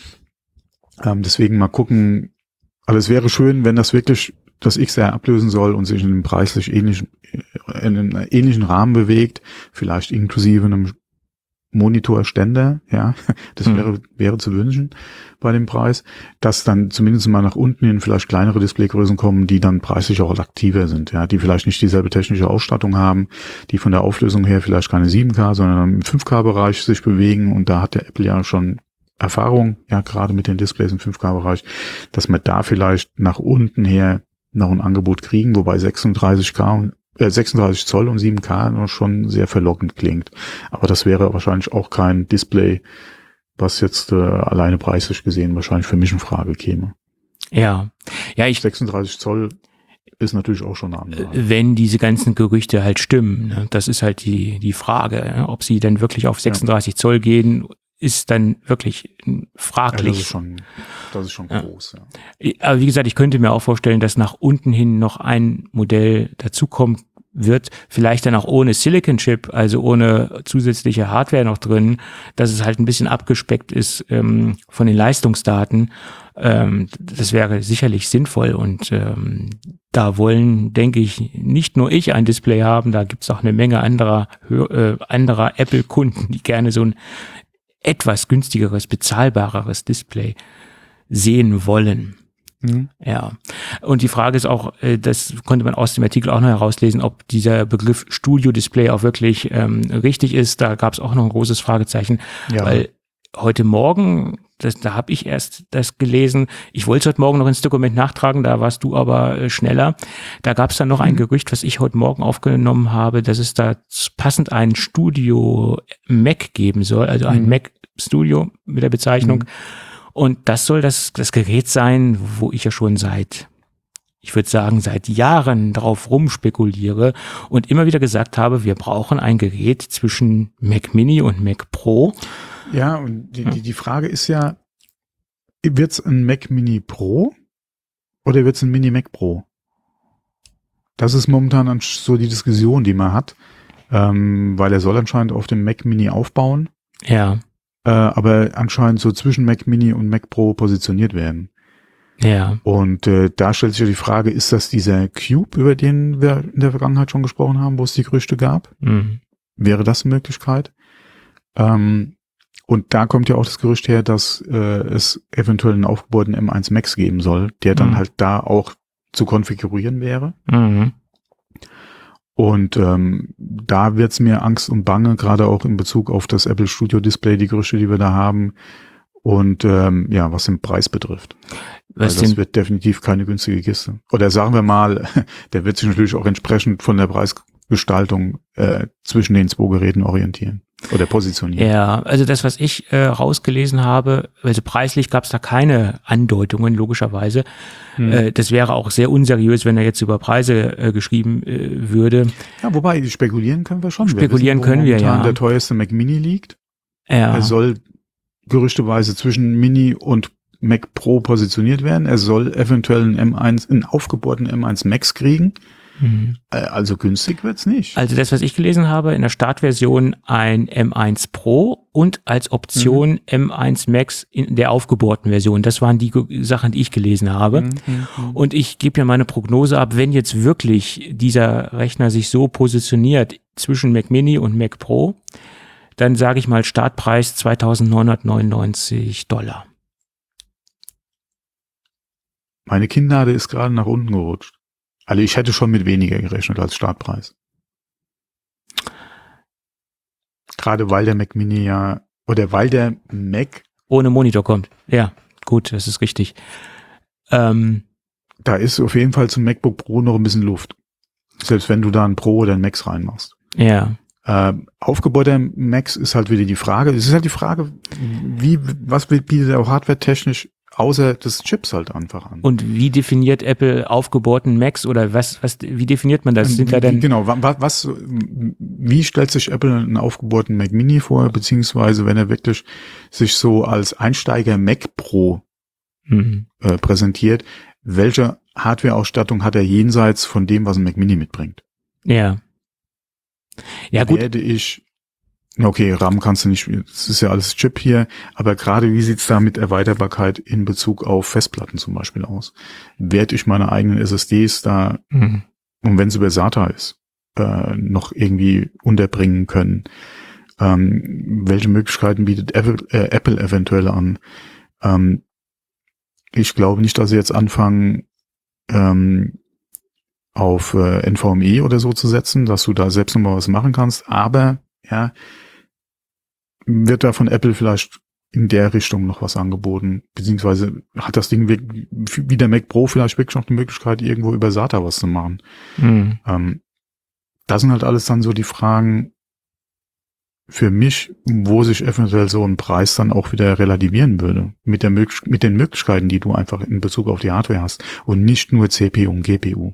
Deswegen mal gucken. Aber es wäre schön, wenn das wirklich das XR ablösen soll und sich in einem preislich in einem ähnlichen Rahmen bewegt, vielleicht inklusive einem Monitorständer, das wäre zu wünschen bei dem Preis, dass dann zumindest mal nach unten hin vielleicht kleinere Displaygrößen kommen, die dann preislich auch attraktiver sind, die vielleicht nicht dieselbe technische Ausstattung haben, die von der Auflösung her vielleicht keine 7K, sondern im 5K-Bereich sich bewegen, und da hat der Apple ja schon Erfahrung, gerade mit den Displays im 5K-Bereich, dass wir da vielleicht nach unten her noch ein Angebot kriegen, wobei 36 Zoll und 7K noch schon sehr verlockend klingt. Aber das wäre wahrscheinlich auch kein Display, was jetzt alleine preislich gesehen wahrscheinlich für mich in Frage käme. Ja, 36 Zoll ist natürlich auch schon eine andere. Wenn diese ganzen Gerüchte halt stimmen, ne? Das ist halt die Frage, ob sie dann wirklich auf 36 Zoll gehen, ist dann wirklich fraglich. Das ist schon groß. Aber wie gesagt, ich könnte mir auch vorstellen, dass nach unten hin noch ein Modell dazukommen wird, vielleicht dann auch ohne Silicon Chip, also ohne zusätzliche Hardware noch drin, dass es halt ein bisschen abgespeckt ist von den Leistungsdaten. Das wäre sicherlich sinnvoll, und da wollen, denke ich, nicht nur ich ein Display haben, da gibt es auch eine Menge anderer Apple-Kunden, die gerne so ein etwas günstigeres, bezahlbareres Display sehen wollen. Mhm. Ja. Und die Frage ist auch, das konnte man aus dem Artikel auch noch herauslesen, ob dieser Begriff Studio-Display auch wirklich richtig ist. Da gab es auch noch ein großes Fragezeichen, weil heute Morgen, da habe ich erst das gelesen, ich wollte es heute Morgen noch ins Dokument nachtragen, da warst du aber schneller. Da gab es dann noch ein Gerücht, was ich heute Morgen aufgenommen habe, dass es da passend ein Studio Mac geben soll, also ein Mac Studio mit der Bezeichnung. Und das soll das Gerät sein, wo ich ja schon seit Jahren drauf rumspekuliere und immer wieder gesagt habe, wir brauchen ein Gerät zwischen Mac Mini und Mac Pro. Ja, und die Frage ist ja, wird's ein Mac Mini Pro oder wird's ein Mini Mac Pro? Das ist momentan so die Diskussion, die man hat, weil er soll anscheinend auf dem Mac Mini aufbauen. Ja. Aber anscheinend so zwischen Mac Mini und Mac Pro positioniert werden. Ja. Und da stellt sich ja die Frage, ist das dieser Cube, über den wir in der Vergangenheit schon gesprochen haben, wo es die Gerüchte gab? Mhm. Wäre das eine Möglichkeit? Und da kommt ja auch das Gerücht her, dass es eventuell einen aufgebauten M1 Max geben soll, der dann halt da auch zu konfigurieren wäre. Mhm. Und da wird's mir Angst und Bange, gerade auch in Bezug auf das Apple Studio Display, die Gerüchte, die wir da haben. Und was den Preis betrifft. Weil das wird definitiv keine günstige Kiste. Oder sagen wir mal, der wird sich natürlich auch entsprechend von der Preisgestaltung zwischen den zwei Geräten orientieren oder positionieren. Ja, also das, was ich rausgelesen habe, also preislich gab es da keine Andeutungen, logischerweise. Das wäre auch sehr unseriös, wenn er jetzt über Preise geschrieben würde. Ja, wobei, spekulieren können wir schon. Spekulieren können wir, ja. Der teuerste Mac Mini liegt. Ja. Er soll gerüchteweise zwischen Mini und Mac Pro positioniert werden. Er soll eventuell einen aufgebohrten M1 Max kriegen. Also günstig wird's nicht. Also das, was ich gelesen habe, in der Startversion ein M1 Pro und als Option M1 Max in der aufgebohrten Version. Das waren die Sachen, die ich gelesen habe. Und ich gebe ja meine Prognose ab, wenn jetzt wirklich dieser Rechner sich so positioniert zwischen Mac Mini und Mac Pro, dann sage ich mal Startpreis $2.999. Meine Kinnlade ist gerade nach unten gerutscht. Also ich hätte schon mit weniger gerechnet als Startpreis. Gerade weil der Mac Mini weil der Mac ohne Monitor kommt. Ja, gut, das ist richtig. Da ist auf jeden Fall zum MacBook Pro noch ein bisschen Luft. Selbst wenn du da ein Pro oder ein Max reinmachst. Ja. Aufgebauter Max ist halt wieder die Frage. Es ist halt die Frage, was bietet er auch hardware-technisch außer des Chips halt einfach an. Und wie definiert Apple aufgebohrten Macs oder wie definiert man das? Sind da denn genau, wie stellt sich Apple einen aufgebohrten Mac Mini vor, beziehungsweise wenn er wirklich sich so als Einsteiger Mac Pro präsentiert, welche Hardware-Ausstattung hat er jenseits von dem, was ein Mac Mini mitbringt? Ja. Ja, gut. Okay, RAM kannst du nicht, das ist ja alles Chip hier, aber gerade wie sieht's da mit Erweiterbarkeit in Bezug auf Festplatten zum Beispiel aus? Werde ich meine eigenen SSDs da, und wenn es über SATA ist, noch irgendwie unterbringen können? Welche Möglichkeiten bietet Apple eventuell an? Ich glaube nicht, dass sie jetzt anfangen, auf NVMe oder so zu setzen, dass du da selbst nochmal was machen kannst, aber ja, wird da von Apple vielleicht in der Richtung noch was angeboten, beziehungsweise hat das Ding wie der Mac Pro vielleicht wirklich noch die Möglichkeit, irgendwo über SATA was zu machen. Das sind halt alles dann so die Fragen für mich, wo sich eventuell so ein Preis dann auch wieder relativieren würde, mit den Möglichkeiten, die du einfach in Bezug auf die Hardware hast und nicht nur CPU und GPU.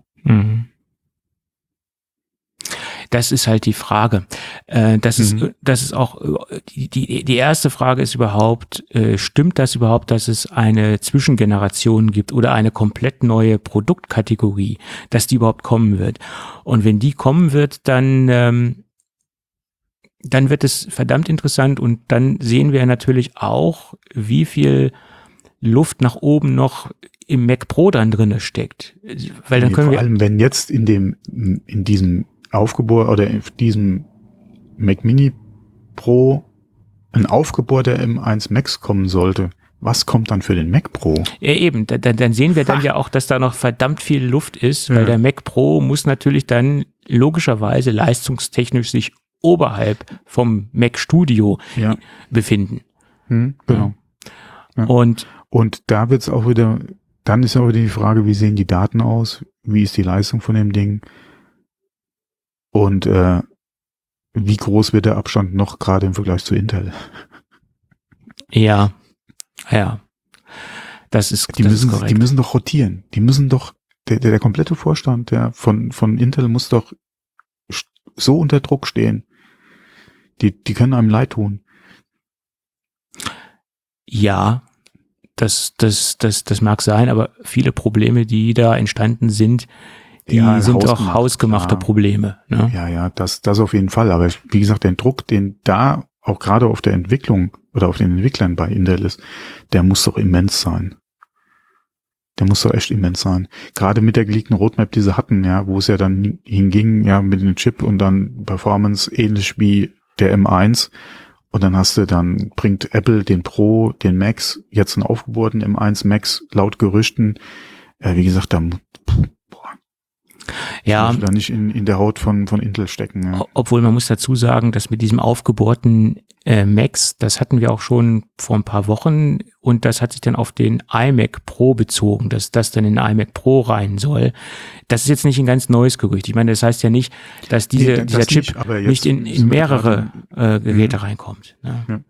Das ist halt die Frage. Das ist auch die erste Frage ist überhaupt, stimmt das überhaupt, dass es eine Zwischengeneration gibt oder eine komplett neue Produktkategorie, dass die überhaupt kommen wird? Und wenn die kommen wird, dann wird es verdammt interessant und dann sehen wir natürlich auch, wie viel Luft nach oben noch im Mac Pro dann drinne steckt. Weil dann können vor allem, wenn jetzt in diesem aufgebohrt oder in diesem Mac Mini Pro ein aufgebohrter M1 Max kommen sollte, was kommt dann für den Mac Pro? Ja, eben, dann sehen wir dann ja auch, dass da noch verdammt viel Luft ist, weil der Mac Pro muss natürlich dann logischerweise leistungstechnisch sich oberhalb vom Mac Studio befinden. Genau. Ja. Und da wird's auch wieder, dann ist auch wieder die Frage, wie sehen die Daten aus? Wie ist die Leistung von dem Ding? Und wie groß wird der Abstand noch gerade im Vergleich zu Intel? Ja. Das ist korrekt. Die müssen doch rotieren. Die müssen doch, der komplette Vorstand von Intel muss doch so unter Druck stehen. Die können einem leid tun. Ja, das mag sein, aber viele Probleme, die da entstanden sind, sind auch hausgemachte Probleme. Ne? Ja, das auf jeden Fall. Aber wie gesagt, der Druck, den da auch gerade auf der Entwicklung oder auf den Entwicklern bei Intel ist, der muss doch immens sein. Der muss doch echt immens sein. Gerade mit der geleakten Roadmap, die sie hatten, wo es ja dann hinging, mit dem Chip und dann Performance ähnlich wie der M1. Und dann bringt Apple den Pro, den Max, jetzt einen aufgebohrten M1 Max, laut Gerüchten. Wie gesagt, ich möchte da nicht in der Haut von Intel stecken. Ja. Obwohl man muss dazu sagen, dass mit diesem aufgebohrten Max, das hatten wir auch schon vor ein paar Wochen und das hat sich dann auf den iMac Pro bezogen, dass das dann in den iMac Pro rein soll. Das ist jetzt nicht ein ganz neues Gerücht. Ich meine, das heißt ja nicht, dass dieser Chip nicht in mehrere Geräte reinkommt. Ne?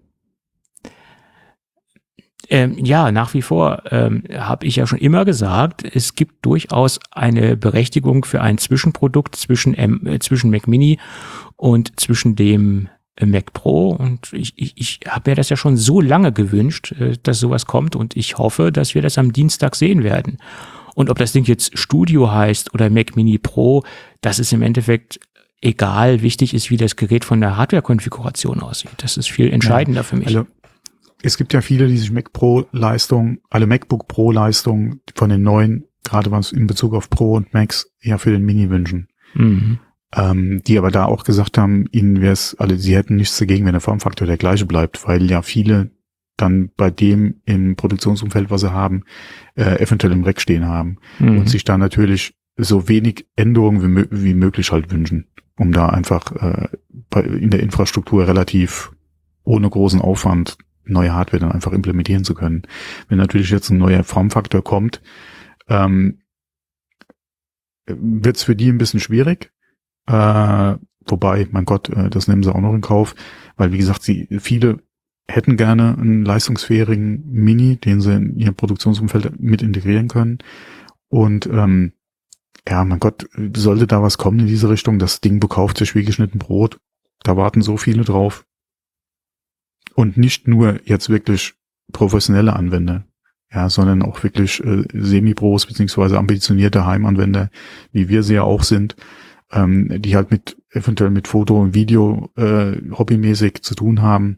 Ja. Nach wie vor habe ich ja schon immer gesagt, es gibt durchaus eine Berechtigung für ein Zwischenprodukt zwischen Mac Mini und zwischen dem Mac Pro und ich habe mir das ja schon so lange gewünscht, dass sowas kommt und ich hoffe, dass wir das am Dienstag sehen werden. Und ob das Ding jetzt Studio heißt oder Mac Mini Pro, das ist im Endeffekt egal. Wichtig ist, wie das Gerät von der Hardware-Konfiguration aussieht. Das ist viel entscheidender für mich. Also, es gibt ja viele, die sich Mac Pro-Leistung, alle MacBook Pro-Leistungen von den neuen, gerade was in Bezug auf Pro und Macs, ja für den Mini wünschen. Mhm. Die aber da auch gesagt haben, ihnen wäre es, also sie hätten nichts dagegen, wenn der Formfaktor der gleiche bleibt, weil ja viele dann bei dem im Produktionsumfeld, was sie haben, eventuell im Rack stehen haben und sich da natürlich so wenig Änderungen wie möglich halt wünschen, um da einfach in der Infrastruktur relativ ohne großen Aufwand neue Hardware dann einfach implementieren zu können. Wenn natürlich jetzt ein neuer Formfaktor kommt, wird es für die ein bisschen schwierig. Wobei, mein Gott, das nehmen sie auch noch in Kauf, weil wie gesagt, viele hätten gerne einen leistungsfähigen Mini, den sie in ihr Produktionsumfeld mit integrieren können. Und ja, mein Gott, sollte da was kommen in diese Richtung, das Ding bekauft sich wie geschnitten Brot. Da warten so viele drauf. Und nicht nur jetzt wirklich professionelle Anwender, ja, sondern auch wirklich Semi-Pros beziehungsweise ambitionierte Heimanwender, wie wir sie ja auch sind, die halt eventuell mit Foto und Video hobbymäßig zu tun haben,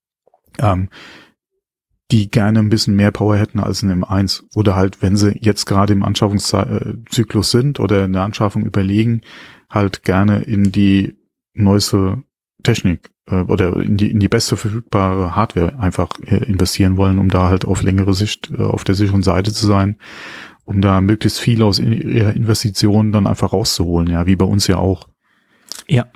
die gerne ein bisschen mehr Power hätten als ein M1 oder halt, wenn sie jetzt gerade im Anschaffungszyklus sind oder eine Anschaffung überlegen, halt gerne in die neueste Technik oder in die beste verfügbare Hardware einfach investieren wollen, um da halt auf längere Sicht auf der sicheren Seite zu sein, um da möglichst viel aus ihrer Investition dann einfach rauszuholen, ja, wie bei uns ja auch. Ja.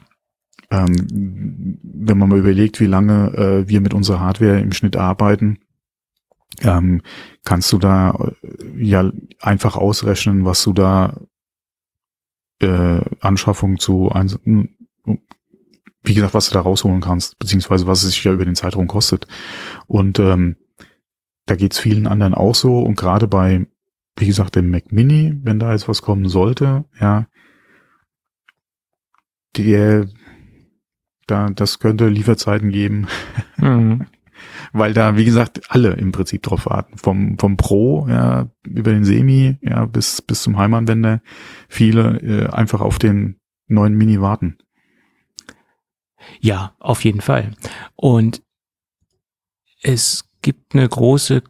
Wenn man mal überlegt, wie lange wir mit unserer Hardware im Schnitt arbeiten, kannst du da ja einfach ausrechnen, was du da Anschaffung zu wie gesagt, was du da rausholen kannst, beziehungsweise was es sich ja über den Zeitraum kostet. Und da geht's vielen anderen auch so. Und gerade bei, wie gesagt, dem Mac Mini, wenn da jetzt was kommen sollte, ja, das könnte Lieferzeiten geben. Mhm. Weil da, wie gesagt, alle im Prinzip drauf warten. Vom Pro, ja, über den Semi, ja, bis zum Heimanwender. Viele einfach auf den neuen Mini warten. Ja, auf jeden Fall. Und es gibt eine große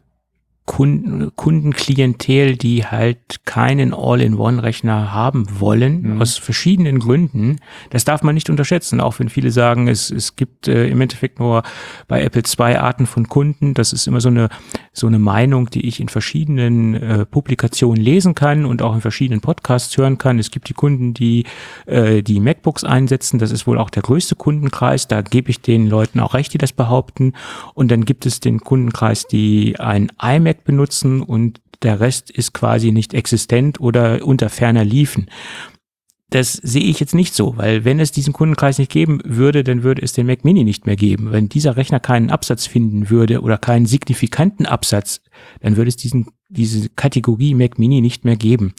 Kundenklientel, die halt keinen All-in-One-Rechner haben wollen, aus verschiedenen Gründen. Das darf man nicht unterschätzen, auch wenn viele sagen, es gibt im Endeffekt nur bei Apple 2 Arten von Kunden. Das ist immer so eine Meinung, die ich in verschiedenen Publikationen lesen kann und auch in verschiedenen Podcasts hören kann. Es gibt die Kunden, die MacBooks einsetzen. Das ist wohl auch der größte Kundenkreis. Da gebe ich den Leuten auch recht, die das behaupten. Und dann gibt es den Kundenkreis, die ein iMac benutzen und der Rest ist quasi nicht existent oder unter ferner liefen. Das sehe ich jetzt nicht so, weil wenn es diesen Kundenkreis nicht geben würde, dann würde es den Mac Mini nicht mehr geben. Wenn dieser Rechner keinen Absatz finden würde oder keinen signifikanten Absatz, dann würde es diese Kategorie Mac Mini nicht mehr geben.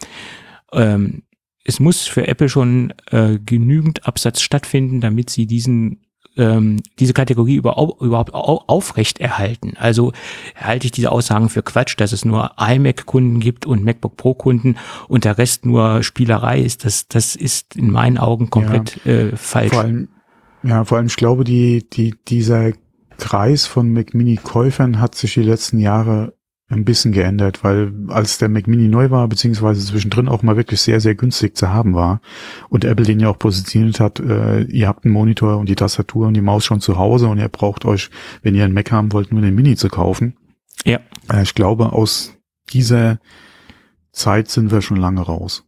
Es muss für Apple schon genügend Absatz stattfinden, damit sie diese Kategorie überhaupt aufrechterhalten. Also halte ich diese Aussagen für Quatsch, dass es nur iMac-Kunden gibt und MacBook Pro-Kunden und der Rest nur Spielerei ist. Das ist in meinen Augen komplett falsch. Vor allem, ich glaube, dieser Kreis von Mac Mini-Käufern hat sich die letzten Jahre ein bisschen geändert, weil als der Mac Mini neu war, beziehungsweise zwischendrin auch mal wirklich sehr, sehr günstig zu haben war und Apple den ja auch positioniert hat, ihr habt einen Monitor und die Tastatur und die Maus schon zu Hause und ihr braucht euch, wenn ihr einen Mac haben wollt, nur den Mini zu kaufen. Ja. Ich glaube, aus dieser Zeit sind wir schon lange raus.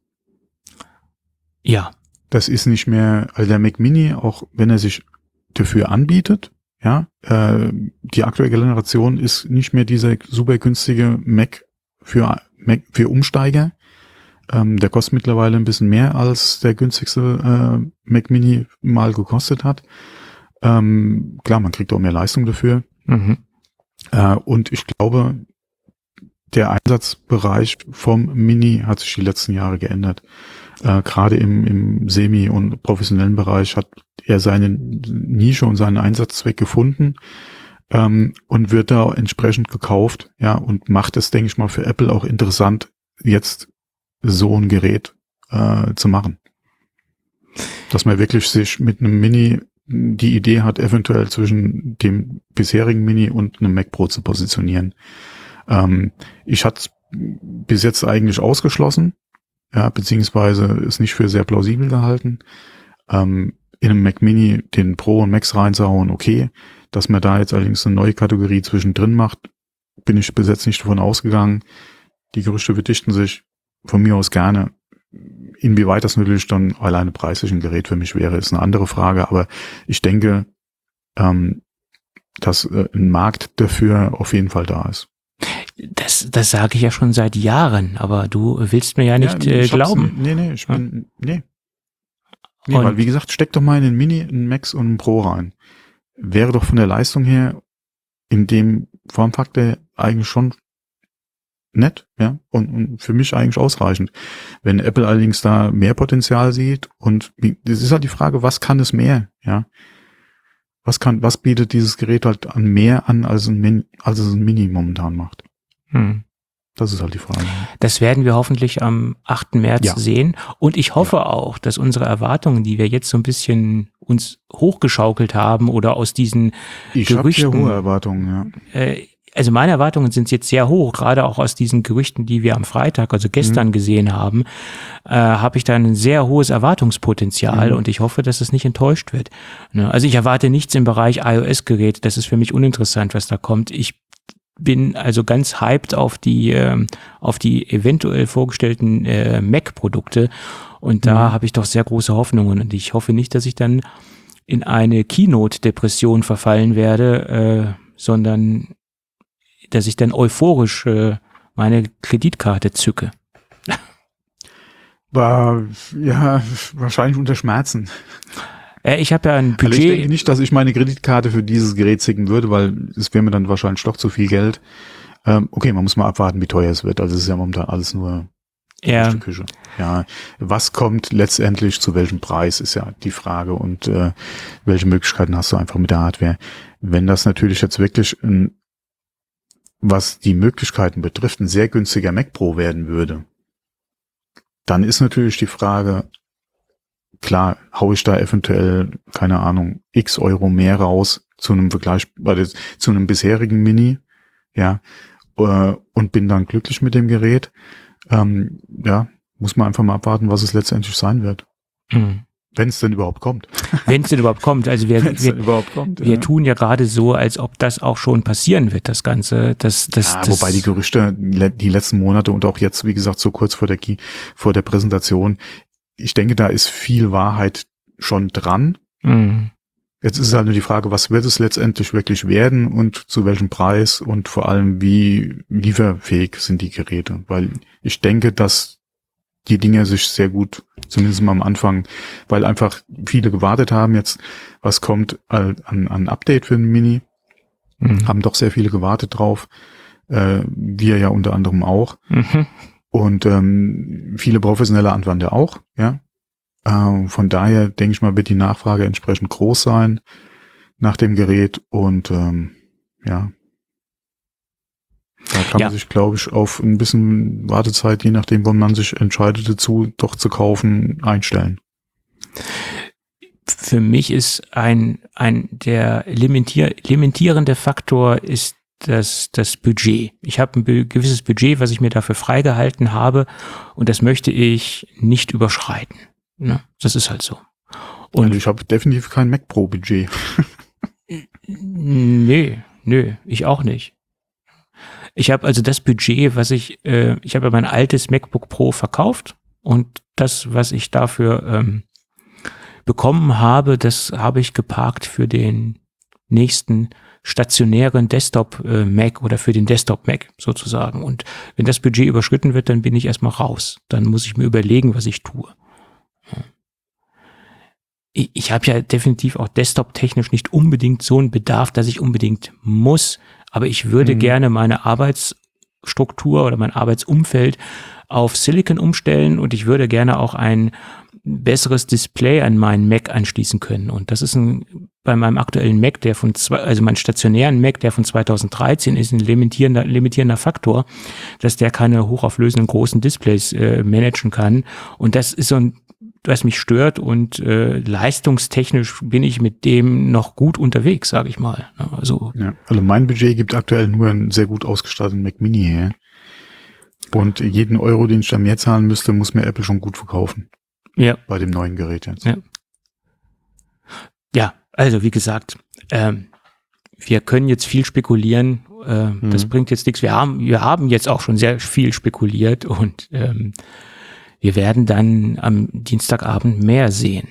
Ja. Das ist nicht mehr, also der Mac Mini, auch wenn er sich dafür anbietet, ja, die aktuelle Generation ist nicht mehr dieser super günstige Mac für Umsteiger. Der kostet mittlerweile ein bisschen mehr, als der günstigste Mac Mini mal gekostet hat. Klar, man kriegt auch mehr Leistung dafür. Mhm. Und ich glaube, der Einsatzbereich vom Mini hat sich die letzten Jahre geändert. Gerade im semi- und professionellen Bereich hat er seine Nische und seinen Einsatzzweck gefunden und wird da entsprechend gekauft, ja, und macht es, denke ich mal, für Apple auch interessant, jetzt so ein Gerät zu machen. Dass man wirklich sich mit einem Mini die Idee hat, eventuell zwischen dem bisherigen Mini und einem Mac Pro zu positionieren. Ich hatte es bis jetzt eigentlich ausgeschlossen, ja, beziehungsweise ist nicht für sehr plausibel gehalten. In einem Mac Mini den Pro und Max reinzuhauen, okay. Dass man da jetzt allerdings eine neue Kategorie zwischendrin macht, bin ich bis jetzt nicht davon ausgegangen. Die Gerüchte verdichten sich von mir aus gerne. Inwieweit das natürlich dann alleine preislich ein Gerät für mich wäre, ist eine andere Frage. Aber ich denke, dass ein Markt dafür auf jeden Fall da ist. Das sage ich ja schon seit Jahren, aber du willst mir ja nicht glauben. Nee, weil wie gesagt, steck doch mal in den Mini, einen Max und einen Pro rein. Wäre doch von der Leistung her in dem Formfaktor eigentlich schon nett, ja, und für mich eigentlich ausreichend. Wenn Apple allerdings da mehr Potenzial sieht und das ist halt die Frage, was kann es mehr, ja? Was bietet dieses Gerät halt an mehr an, als es ein Mini momentan macht? Das ist halt die Frage. Das werden wir hoffentlich am 8. März sehen. Und ich hoffe auch, dass unsere Erwartungen, die wir jetzt so ein bisschen uns hochgeschaukelt haben oder aus diesen Gerüchten. Ich habe sehr hohe Erwartungen, ja. Also meine Erwartungen sind jetzt sehr hoch, gerade auch aus diesen Gerüchten, die wir am Freitag, also gestern gesehen haben, habe ich da ein sehr hohes Erwartungspotenzial und ich hoffe, dass es nicht enttäuscht wird. Also ich erwarte nichts im Bereich iOS-Geräte, das ist für mich uninteressant, was da kommt. Ich bin also ganz hyped auf die eventuell vorgestellten Mac-Produkte und da habe ich doch sehr große Hoffnungen und ich hoffe nicht, dass ich dann in eine Keynote-Depression verfallen werde, sondern dass ich dann euphorisch meine Kreditkarte zücke. Ja, wahrscheinlich unter Schmerzen. Ich habe ja ein Budget. Also ich denke nicht, dass ich meine Kreditkarte für dieses Gerät zicken würde, weil es wäre mir dann wahrscheinlich doch zu viel Geld. Okay, man muss mal abwarten, wie teuer es wird. Also es ist ja momentan alles nur Küche. Ja, was kommt letztendlich zu welchem Preis, ist ja die Frage und welche Möglichkeiten hast du einfach mit der Hardware. Wenn das natürlich jetzt wirklich was die Möglichkeiten betrifft, ein sehr günstiger Mac Pro werden würde, dann ist natürlich die Frage, klar, hau ich da eventuell, keine Ahnung, x Euro mehr raus zu einem zu einem bisherigen Mini, ja, und bin dann glücklich mit dem Gerät. Ja, muss man einfach mal abwarten, was es letztendlich sein wird. Wenn es denn überhaupt kommt. Wenn es denn überhaupt kommt. Also wir tun ja gerade so, als ob das auch schon passieren wird, das Ganze. Wobei die Gerüchte die letzten Monate und auch jetzt, wie gesagt, so kurz vor der Präsentation, ich denke, da ist viel Wahrheit schon dran. Jetzt ist halt nur die Frage, was wird es letztendlich wirklich werden und zu welchem Preis und vor allem, wie lieferfähig sind die Geräte. Weil ich denke, dass die Dinge sich sehr gut, zumindest mal am Anfang, weil einfach viele gewartet haben jetzt, was kommt an Update für den Mini. Haben doch sehr viele gewartet drauf. Wir ja unter anderem auch. Und viele professionelle Anwender auch, ja. Von daher denke ich mal, wird die Nachfrage entsprechend groß sein nach dem Gerät und ja. Da kann man sich, glaube ich, auf ein bisschen Wartezeit, je nachdem, wann man sich entscheidet dazu, doch zu kaufen, einstellen. Für mich ist der limitierende Faktor ist das Budget. Ich habe ein gewisses Budget, was ich mir dafür freigehalten habe und das möchte ich nicht überschreiten. Ne? Das ist halt so. Und also ich habe definitiv kein Mac Pro Budget. Nö, ich auch nicht. Ich habe also das Budget, ich habe ja mein altes MacBook Pro verkauft und das, was ich dafür bekommen habe, das habe ich geparkt für den nächsten stationären Desktop Mac oder für den Desktop Mac sozusagen. Und wenn das Budget überschritten wird, dann bin ich erstmal raus. Dann muss ich mir überlegen, was ich tue. Ich habe ja definitiv auch desktop-technisch nicht unbedingt so einen Bedarf, dass ich unbedingt muss, aber ich würde gerne meine Arbeitsstruktur oder mein Arbeitsumfeld auf Silicon umstellen und ich würde gerne auch ein besseres Display an meinen Mac anschließen können. Und das ist bei meinem aktuellen Mac, also meinen stationären Mac, der von 2013 ist, ein limitierender Faktor, dass der keine hochauflösenden großen Displays managen kann. Und das ist was mich stört und leistungstechnisch bin ich mit dem noch gut unterwegs, sage ich mal. Also mein Budget gibt aktuell nur einen sehr gut ausgestatteten Mac Mini her. Und jeden Euro, den ich da mehr zahlen müsste, muss mir Apple schon gut verkaufen. Ja. Bei dem neuen Gerät jetzt. Ja, also wie gesagt, wir können jetzt viel spekulieren. Das bringt jetzt nichts. Wir haben jetzt auch schon sehr viel spekuliert und wir werden dann am Dienstagabend mehr sehen.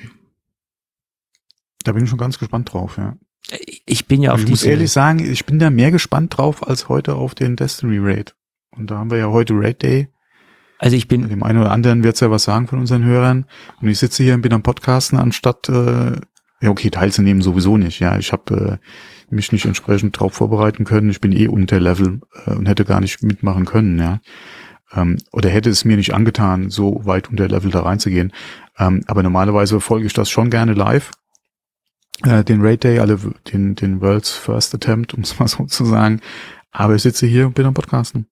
Da bin ich schon ganz gespannt drauf, ja. Ich bin ja auf Ich muss ehrlich sagen, ich bin da mehr gespannt drauf als heute auf den Destiny Raid. Und da haben wir ja heute Raid Day. Also ich bin dem einen oder anderen wird's ja was sagen von unseren Hörern. Und ich sitze hier und bin am Podcasten, anstatt teilzunehmen sowieso nicht. Ja, ich habe mich nicht entsprechend drauf vorbereiten können. Ich bin unter Level und hätte gar nicht mitmachen können, ja. Oder hätte es mir nicht angetan, so weit unter Level da reinzugehen. Aber normalerweise folge ich das schon gerne live. Den Raid Day, den World's First Attempt, um es mal so zu sagen. Aber ich sitze hier und bin am Podcasten.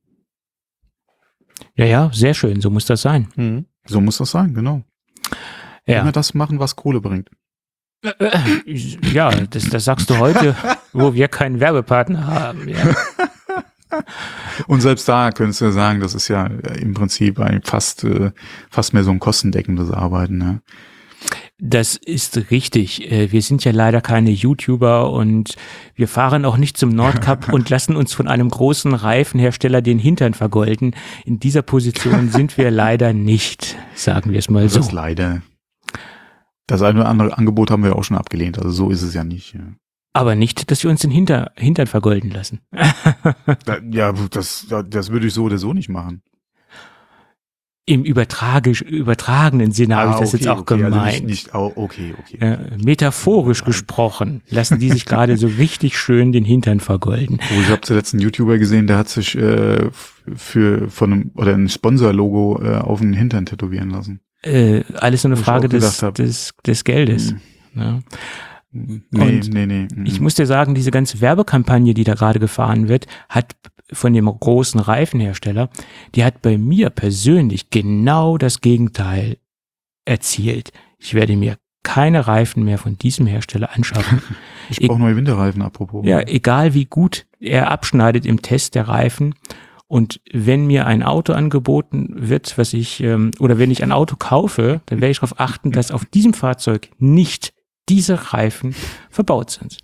Ja, sehr schön, so muss das sein. So muss das sein, genau. Ja. Immer das machen, was Kohle bringt. Ja, das sagst du heute, wo wir keinen Werbepartner haben. Ja. Und selbst da könntest du ja sagen, das ist ja im Prinzip fast mehr so ein kostendeckendes Arbeiten. Ne? Das ist richtig. Wir sind ja leider keine YouTuber und wir fahren auch nicht zum Nordkap und lassen uns von einem großen Reifenhersteller den Hintern vergolden. In dieser Position sind wir leider nicht, sagen wir es mal so. Das ist leider. Das eine oder andere Angebot haben wir auch schon abgelehnt, also so ist es ja nicht. Ja. Aber nicht, dass wir uns den Hintern vergolden lassen. Ja, das würde ich so oder so nicht machen. Im übertragenen Sinne habe ich das jetzt auch gemeint. Also okay. Metaphorisch gesprochen lassen die sich gerade so richtig schön den Hintern vergolden. Ich habe zuletzt einen YouTuber gesehen, der hat sich ein Sponsor-Logo auf den Hintern tätowieren lassen. Alles so eine Frage des Geldes. Ja. Nee. Ich muss dir sagen, diese ganze Werbekampagne, die da gerade gefahren wird, hat von dem großen Reifenhersteller, die hat bei mir persönlich genau das Gegenteil erzielt. Ich werde mir keine Reifen mehr von diesem Hersteller anschaffen. Ich brauche neue Winterreifen, apropos. Ja, egal wie gut er abschneidet im Test der Reifen. Und wenn mir ein Auto angeboten wird, oder wenn ich ein Auto kaufe, dann werde ich darauf achten, dass auf diesem Fahrzeug nicht diese Reifen verbaut sind.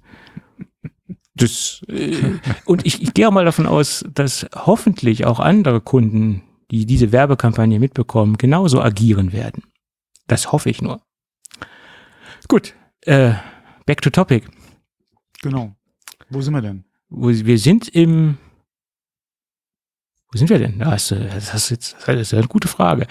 Und ich gehe auch mal davon aus, dass hoffentlich auch andere Kunden, die diese Werbekampagne mitbekommen, genauso agieren werden. Das hoffe ich nur. Gut, back to topic. Genau. Wo sind wir denn? Wo sind wir denn? Das ist eine gute Frage.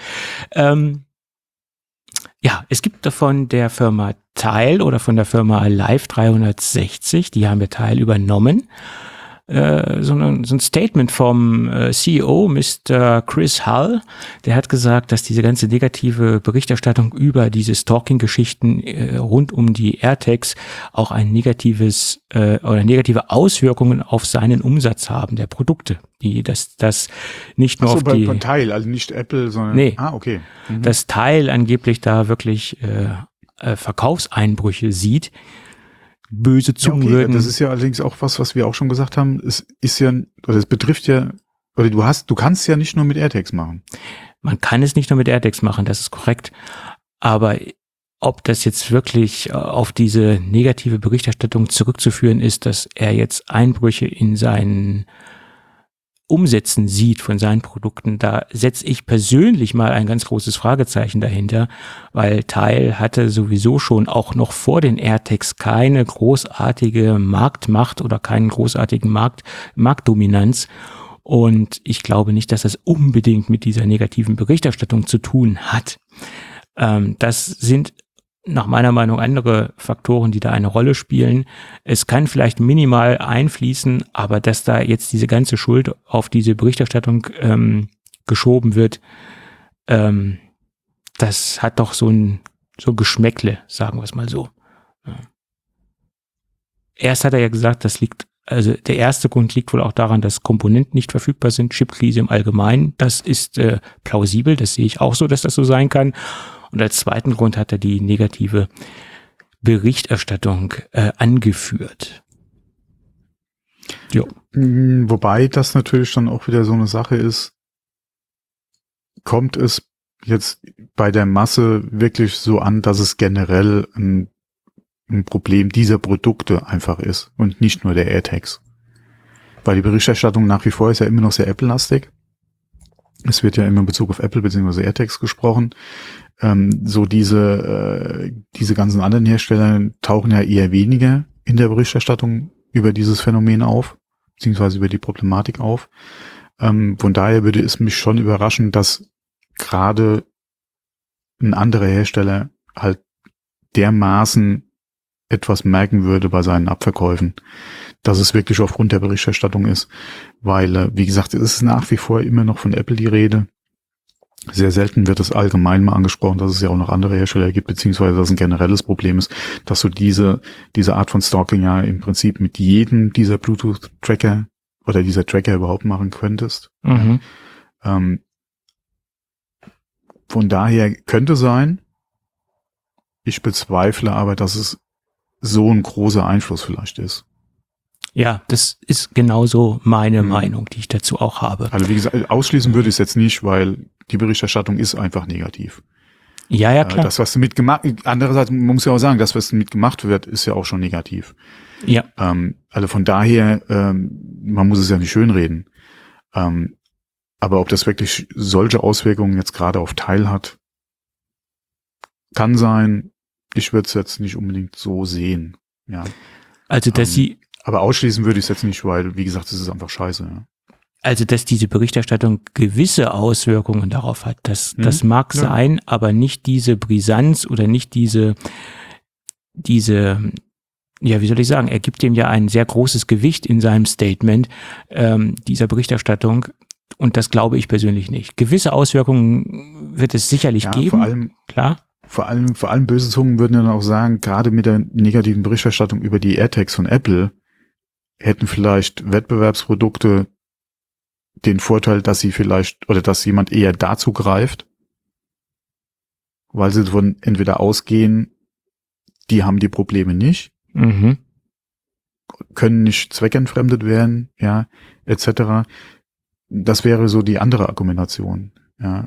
Ja, es gibt von der Firma Tile oder von der Firma Live 360, die haben wir Tile übernommen, so ein Statement vom CEO, Mr. Chris Hull, der hat gesagt, dass diese ganze negative Berichterstattung über diese Stalking-Geschichten rund um die AirTags auch ein negative Auswirkungen auf seinen Umsatz haben, der Produkte, das nicht nur auf die... bei Tile, also nicht Apple, sondern... Nee, okay. Das Tile angeblich da wirklich Verkaufseinbrüche sieht. Böse Zungen würden. Das ist ja allerdings auch was wir auch schon gesagt haben. Es ist ja, oder es betrifft ja, oder du kannst ja nicht nur mit AirTags machen. Man kann es nicht nur mit AirTags machen, das ist korrekt. Aber ob das jetzt wirklich auf diese negative Berichterstattung zurückzuführen ist, dass er jetzt Einbrüche in seinen Umsätzen sieht von seinen Produkten, da setze ich persönlich mal ein ganz großes Fragezeichen dahinter, weil Tile hatte sowieso schon auch noch vor den AirTags keine großartige Marktmacht oder keinen großartigen Marktdominanz. Und ich glaube nicht, dass das unbedingt mit dieser negativen Berichterstattung zu tun hat. Das sind nach meiner Meinung andere Faktoren, die da eine Rolle spielen. Es kann vielleicht minimal einfließen, aber dass da jetzt diese ganze Schuld auf diese Berichterstattung geschoben wird, das hat doch so ein Geschmäckle, sagen wir es mal so. Ja. Erst hat er ja gesagt, also der erste Grund liegt wohl auch daran, dass Komponenten nicht verfügbar sind, Chipkrise im Allgemeinen. Das ist plausibel, das sehe ich auch so, dass das so sein kann. Und als zweiten Grund hat er die negative Berichterstattung angeführt. Jo. Wobei das natürlich dann auch wieder so eine Sache ist, kommt es jetzt bei der Masse wirklich so an, dass es generell ein Problem dieser Produkte einfach ist und nicht nur der AirTags. Weil die Berichterstattung nach wie vor ist ja immer noch sehr Apple-lastig. Es wird ja immer in Bezug auf Apple bzw. AirTags gesprochen. So diese ganzen anderen Hersteller tauchen ja eher weniger in der Berichterstattung über dieses Phänomen auf, beziehungsweise über die Problematik auf. Von daher würde es mich schon überraschen, dass gerade ein anderer Hersteller halt dermaßen etwas merken würde bei seinen Abverkäufen, dass es wirklich aufgrund der Berichterstattung ist, weil, wie gesagt, es ist nach wie vor immer noch von Apple die Rede. Sehr selten wird es allgemein mal angesprochen, dass es ja auch noch andere Hersteller gibt, beziehungsweise dass ein generelles Problem ist, dass du diese Art von Stalking ja im Prinzip mit jedem dieser Bluetooth-Tracker oder dieser Tracker überhaupt machen könntest. Mhm. Von daher könnte sein, ich bezweifle aber, dass es so ein großer Einfluss vielleicht ist. Ja, das ist genauso meine Meinung, die ich dazu auch habe. Also wie gesagt, ausschließen würde ich es jetzt nicht, weil die Berichterstattung ist einfach negativ. Ja, klar. Das, was mitgemacht, andererseits man muss ja auch sagen, das, was mitgemacht wird, ist ja auch schon negativ. Ja. Also von daher, man muss es ja nicht schönreden. Aber ob das wirklich solche Auswirkungen jetzt gerade auf Teil hat, kann sein. Ich würde es jetzt nicht unbedingt so sehen. Ja. Also, dass aber ausschließen würde ich es jetzt nicht, weil, wie gesagt, es ist einfach scheiße. Ja. Also, dass diese Berichterstattung gewisse Auswirkungen darauf hat, das mag sein, aber nicht diese Brisanz oder nicht diese, ja, wie soll ich sagen, er gibt dem ja ein sehr großes Gewicht in seinem Statement, dieser Berichterstattung. Und das glaube ich persönlich nicht. Gewisse Auswirkungen wird es sicherlich geben. Vor allem, klar. Vor allem böse Zungen würden dann auch sagen, gerade mit der negativen Berichterstattung über die AirTags von Apple hätten vielleicht Wettbewerbsprodukte den Vorteil, dass sie vielleicht oder dass jemand eher dazu greift, weil sie davon entweder ausgehen, die haben die Probleme nicht, können nicht zweckentfremdet werden, ja, etc. Das wäre so die andere Argumentation, ja.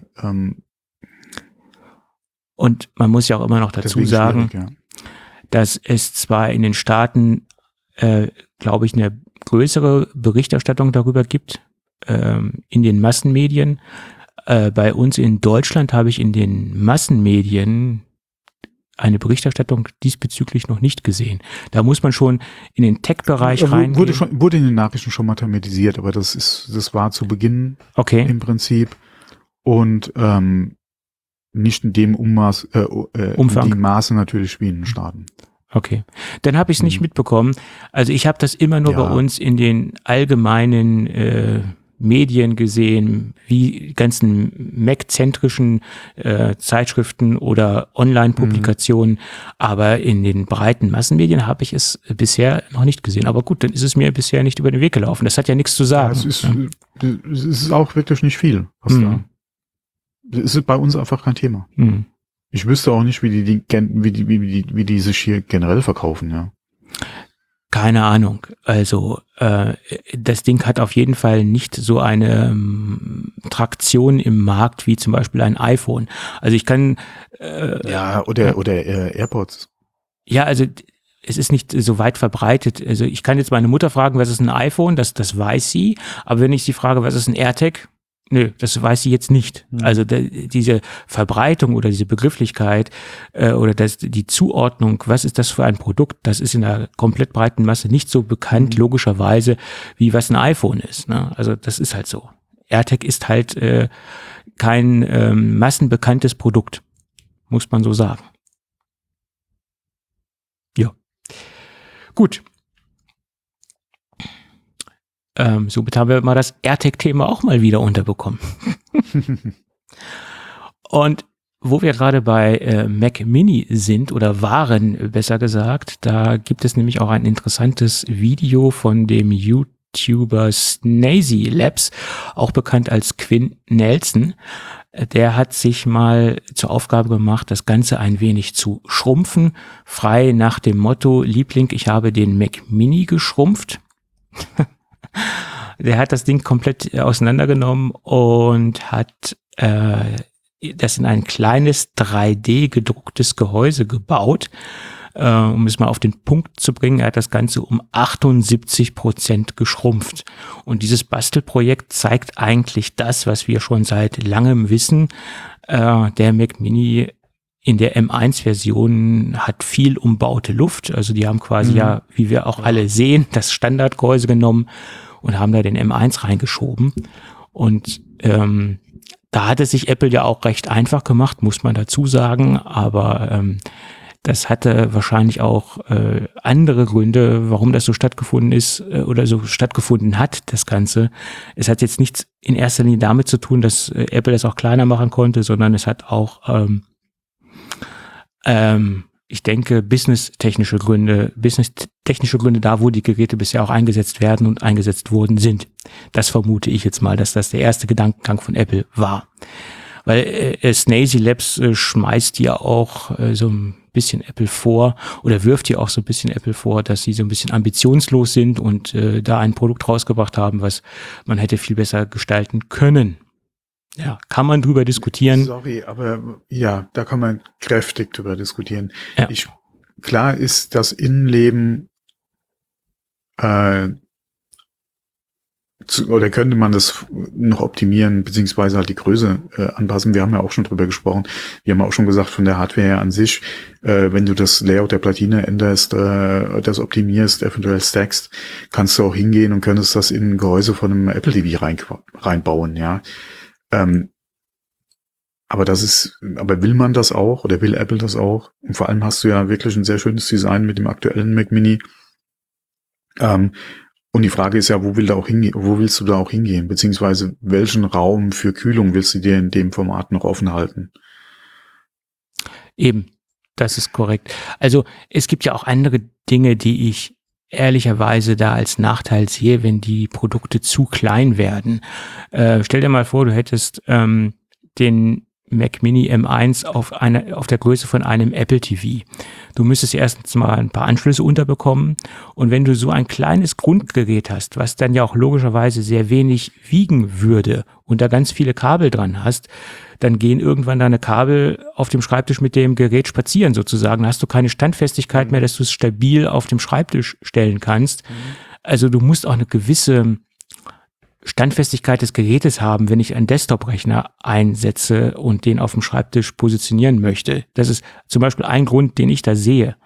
Und man muss ja auch immer noch dazu sagen, dass es zwar in den Staaten, glaube ich, eine größere Berichterstattung darüber gibt, in den Massenmedien. Bei uns in Deutschland habe ich in den Massenmedien eine Berichterstattung diesbezüglich noch nicht gesehen. Da muss man schon in den Tech-Bereich reingehen. Wurde in den Nachrichten schon mal thematisiert, aber das war zu Beginn im Prinzip und nicht in dem Umfang. In dem Maße natürlich wie in den Staaten. Okay, dann habe ich es nicht mitbekommen. Also ich habe das immer nur bei uns in den allgemeinen Medien gesehen, wie ganzen Mac-zentrischen Zeitschriften oder Online-Publikationen, aber in den breiten Massenmedien habe ich es bisher noch nicht gesehen. Aber gut, dann ist es mir bisher nicht über den Weg gelaufen. Das hat ja nichts zu sagen. Es ist auch wirklich nicht viel, was da. Es ist bei uns einfach kein Thema. Ich wüsste auch nicht, wie die sich hier generell verkaufen, ja. Keine Ahnung. Also das Ding hat auf jeden Fall nicht so eine Traktion im Markt wie zum Beispiel ein iPhone. Also ich kann oder AirPods. Ja, also es ist nicht so weit verbreitet. Also ich kann jetzt meine Mutter fragen, was ist ein iPhone? Das weiß sie. Aber wenn ich sie frage, was ist ein AirTag? Nö, das weiß sie jetzt nicht. Also diese Verbreitung oder diese Begrifflichkeit oder die Zuordnung, was ist das für ein Produkt, das ist in der komplett breiten Masse nicht so bekannt, logischerweise, wie was ein iPhone ist. Ne? Also das ist halt so. AirTag ist halt kein massenbekanntes Produkt, muss man so sagen. Gut. Somit haben wir mal das AirTag-Thema auch mal wieder unterbekommen. Und wo wir gerade bei Mac Mini sind oder waren, besser gesagt, da gibt es nämlich auch ein interessantes Video von dem YouTuber Snazy Labs, auch bekannt als Quinn Nelson. Der hat sich mal zur Aufgabe gemacht, das Ganze ein wenig zu schrumpfen, frei nach dem Motto, Liebling, ich habe den Mac Mini geschrumpft. Der hat das Ding komplett auseinandergenommen und hat das in ein kleines 3D gedrucktes Gehäuse gebaut, um es mal auf den Punkt zu bringen. Er hat das Ganze um 78% geschrumpft. Und dieses Bastelprojekt zeigt eigentlich das, was wir schon seit langem wissen. Der Mac Mini in der M1-Version hat viel umbaute Luft. Also die haben quasi ja, wie wir auch alle sehen, das Standardgehäuse genommen und haben da den M1 reingeschoben. Und da hatte sich Apple ja auch recht einfach gemacht, muss man dazu sagen. Aber das hatte wahrscheinlich auch andere Gründe, warum das so stattgefunden ist oder so stattgefunden hat, das Ganze. Es hat jetzt nichts in erster Linie damit zu tun, dass Apple das auch kleiner machen konnte, sondern es hat auch ich denke, businesstechnische Gründe da, wo die Geräte bisher auch eingesetzt werden und eingesetzt worden sind. Das vermute ich jetzt mal, dass das der erste Gedankengang von Apple war. Weil Snazy Labs schmeißt ja auch so ein bisschen Apple vor oder wirft ja auch so ein bisschen Apple vor, dass sie so ein bisschen ambitionslos sind und da ein Produkt rausgebracht haben, was man hätte viel besser gestalten können. Ja, kann man drüber diskutieren. Sorry, aber ja, da kann man kräftig drüber diskutieren. Ja. Klar ist das Innenleben oder könnte man das noch optimieren, beziehungsweise halt die Größe anpassen. Wir haben ja auch schon drüber gesprochen. Wir haben auch schon gesagt, von der Hardware her an sich, wenn du das Layout der Platine änderst, das optimierst, eventuell stackst, kannst du auch hingehen und könntest das in ein Gehäuse von einem Apple TV reinbauen, ja. Aber will man das auch oder will Apple das auch? Und vor allem hast du ja wirklich ein sehr schönes Design mit dem aktuellen Mac Mini. Und die Frage ist ja, wo willst du da auch hingehen? Beziehungsweise welchen Raum für Kühlung willst du dir in dem Format noch offen halten? Eben, das ist korrekt. Also es gibt ja auch andere Dinge, die ich ehrlicherweise da als Nachteil sehe, wenn die Produkte zu klein werden. Stell dir mal vor, du hättest den Mac Mini M1 auf der Größe von einem Apple TV. Du müsstest erstens mal ein paar Anschlüsse unterbekommen und wenn du so ein kleines Grundgerät hast, was dann ja auch logischerweise sehr wenig wiegen würde und da ganz viele Kabel dran hast, dann gehen irgendwann deine Kabel auf dem Schreibtisch mit dem Gerät spazieren sozusagen. Da hast du keine Standfestigkeit mehr, dass du es stabil auf dem Schreibtisch stellen kannst. Also du musst auch eine gewisse Standfestigkeit des Gerätes haben, wenn ich einen Desktop-Rechner einsetze und den auf dem Schreibtisch positionieren möchte. Das ist zum Beispiel ein Grund, den ich da sehe.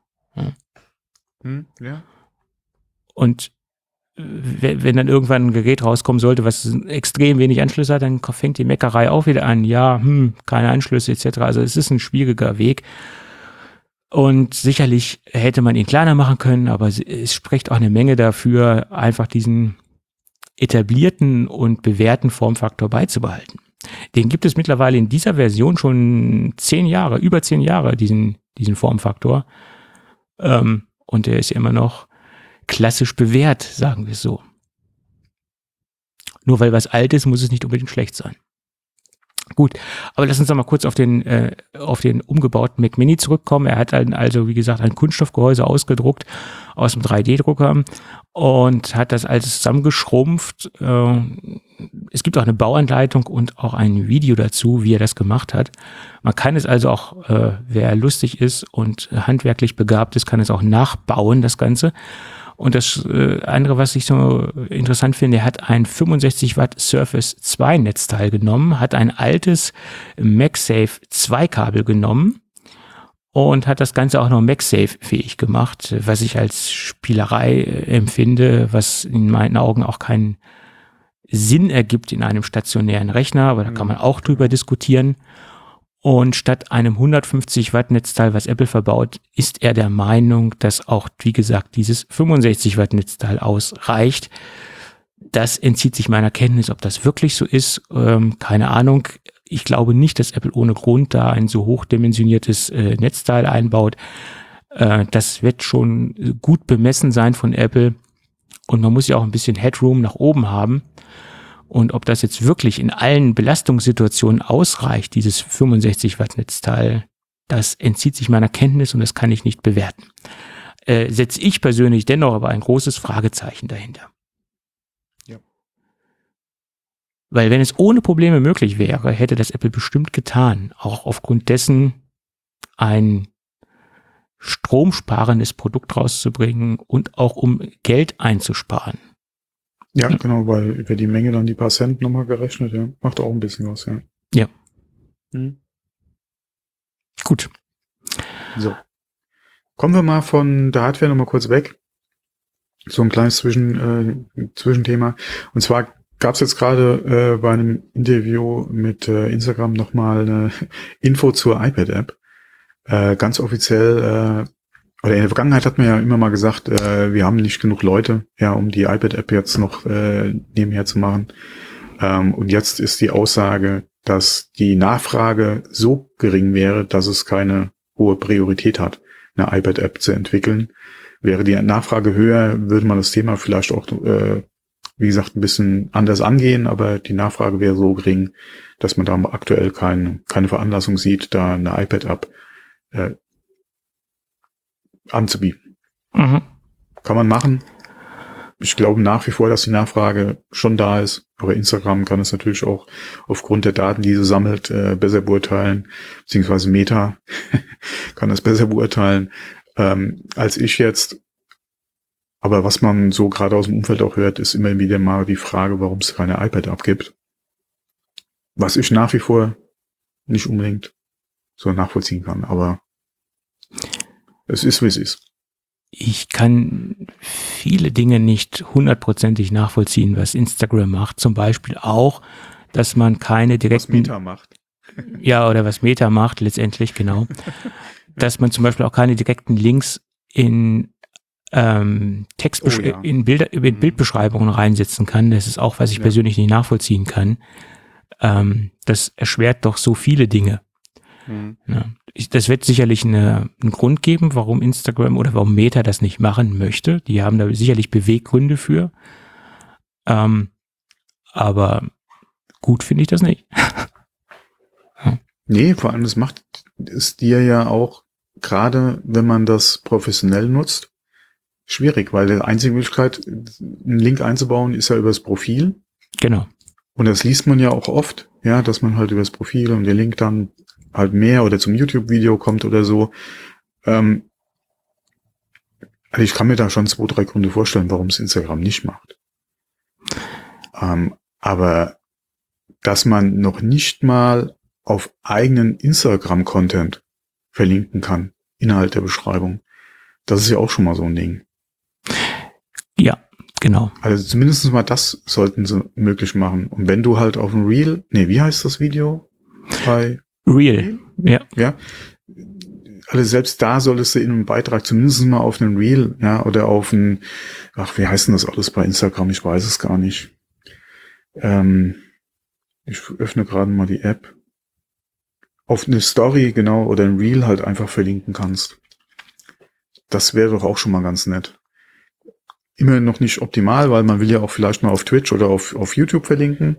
Ja. Und wenn dann irgendwann ein Gerät rauskommen sollte, was extrem wenig Anschlüsse hat, dann fängt die Meckerei auch wieder an. Ja, keine Anschlüsse etc. Also es ist ein schwieriger Weg. Und sicherlich hätte man ihn kleiner machen können, aber es spricht auch eine Menge dafür, einfach diesen etablierten und bewährten Formfaktor beizubehalten. Den gibt es mittlerweile in dieser Version schon über 10 Jahre, diesen Formfaktor. Und der ist ja immer noch klassisch bewährt, sagen wir es so. Nur weil was alt ist, muss es nicht unbedingt schlecht sein. Gut, aber lass uns noch mal kurz auf den umgebauten Mac Mini zurückkommen. Er hat dann also, wie gesagt, ein Kunststoffgehäuse ausgedruckt aus dem 3D-Drucker und hat das alles zusammengeschrumpft. Es gibt auch eine Bauanleitung und auch ein Video dazu, wie er das gemacht hat. Man kann es also auch, wer lustig ist und handwerklich begabt ist, kann es auch nachbauen, das Ganze. Und das andere, was ich so interessant finde, er hat ein 65 Watt Surface 2 Netzteil genommen, hat ein altes MagSafe 2 Kabel genommen und hat das Ganze auch noch MagSafe fähig gemacht, was ich als Spielerei empfinde, was in meinen Augen auch keinen Sinn ergibt in einem stationären Rechner, aber da kann man auch drüber diskutieren. Und statt einem 150 Watt Netzteil, was Apple verbaut, ist er der Meinung, dass auch, wie gesagt, dieses 65 Watt Netzteil ausreicht. Das entzieht sich meiner Kenntnis, ob das wirklich so ist. Keine Ahnung. Ich glaube nicht, dass Apple ohne Grund da ein so hochdimensioniertes Netzteil einbaut. Das wird schon gut bemessen sein von Apple. Und man muss ja auch ein bisschen Headroom nach oben haben. Und ob das jetzt wirklich in allen Belastungssituationen ausreicht, dieses 65 Watt Netzteil, das entzieht sich meiner Kenntnis und das kann ich nicht bewerten. Setze ich persönlich dennoch aber ein großes Fragezeichen dahinter. Ja. Weil wenn es ohne Probleme möglich wäre, hätte das Apple bestimmt getan. Auch aufgrund dessen ein stromsparendes Produkt rauszubringen und auch um Geld einzusparen. Ja, genau, weil über die Menge dann die paar Cent nochmal gerechnet, ja. Macht auch ein bisschen was, ja. Ja. Hm. Gut. So. Kommen wir mal von der Hardware nochmal kurz weg. So ein kleines Zwischenthema. Und zwar gab es jetzt gerade bei einem Interview mit Instagram nochmal eine Info zur iPad-App. Ganz offiziell, oder in der Vergangenheit hat man ja immer mal gesagt, wir haben nicht genug Leute, ja, um die iPad-App jetzt noch nebenher zu machen. Und jetzt ist die Aussage, dass die Nachfrage so gering wäre, dass es keine hohe Priorität hat, eine iPad-App zu entwickeln. Wäre die Nachfrage höher, würde man das Thema vielleicht auch, wie gesagt, ein bisschen anders angehen, aber die Nachfrage wäre so gering, dass man da aktuell keine Veranlassung sieht, da eine iPad-App anzubieten. Mhm. Kann man machen. Ich glaube nach wie vor, dass die Nachfrage schon da ist, aber Instagram kann es natürlich auch aufgrund der Daten, die sie sammelt, besser beurteilen, beziehungsweise Meta kann das besser beurteilen als ich jetzt. Aber was man so gerade aus dem Umfeld auch hört, ist immer wieder mal die Frage, warum es keine iPad-App gibt. Was ich nach wie vor nicht unbedingt so nachvollziehen kann, aber es ist, wie es ist. Ich kann viele Dinge nicht hundertprozentig nachvollziehen, was Instagram macht. Zum Beispiel auch, dass man keine direkten... Was Meta macht. Ja, oder was Meta macht letztendlich, genau. Dass man zum Beispiel auch keine direkten Links in in Bildbeschreibungen reinsetzen kann. Das ist auch, was ich persönlich nicht nachvollziehen kann. Das erschwert doch so viele Dinge. Mhm. Ja. Das wird sicherlich einen Grund geben, warum Instagram oder warum Meta das nicht machen möchte. Die haben da sicherlich Beweggründe für. Aber gut finde ich das nicht. Ja. Nee, vor allem das macht es dir ja auch, gerade wenn man das professionell nutzt, schwierig, weil die einzige Möglichkeit, einen Link einzubauen, ist ja übers Profil. Genau. Und das liest man ja auch oft, ja, dass man halt übers Profil und der Link dann halt mehr oder zum YouTube-Video kommt oder so. Also ich kann mir da schon 2, 3 Gründe vorstellen, warum es Instagram nicht macht. Aber dass man noch nicht mal auf eigenen Instagram-Content verlinken kann, innerhalb der Beschreibung, das ist ja auch schon mal so ein Ding. Ja, genau. Also zumindest mal das sollten sie möglich machen. Und wenn du halt auf ein Reel, wie heißt das Video? Bei Reel, ja. Ja. Also selbst da solltest du in einem Beitrag zumindest mal auf einen Reel, ja, oder auf ein, wie heißt denn das alles bei Instagram? Ich weiß es gar nicht. Ich öffne gerade mal die App. Auf eine Story, genau, oder ein Reel halt einfach verlinken kannst. Das wäre doch auch schon mal ganz nett. Immer noch nicht optimal, weil man will ja auch vielleicht mal auf Twitch oder auf YouTube verlinken.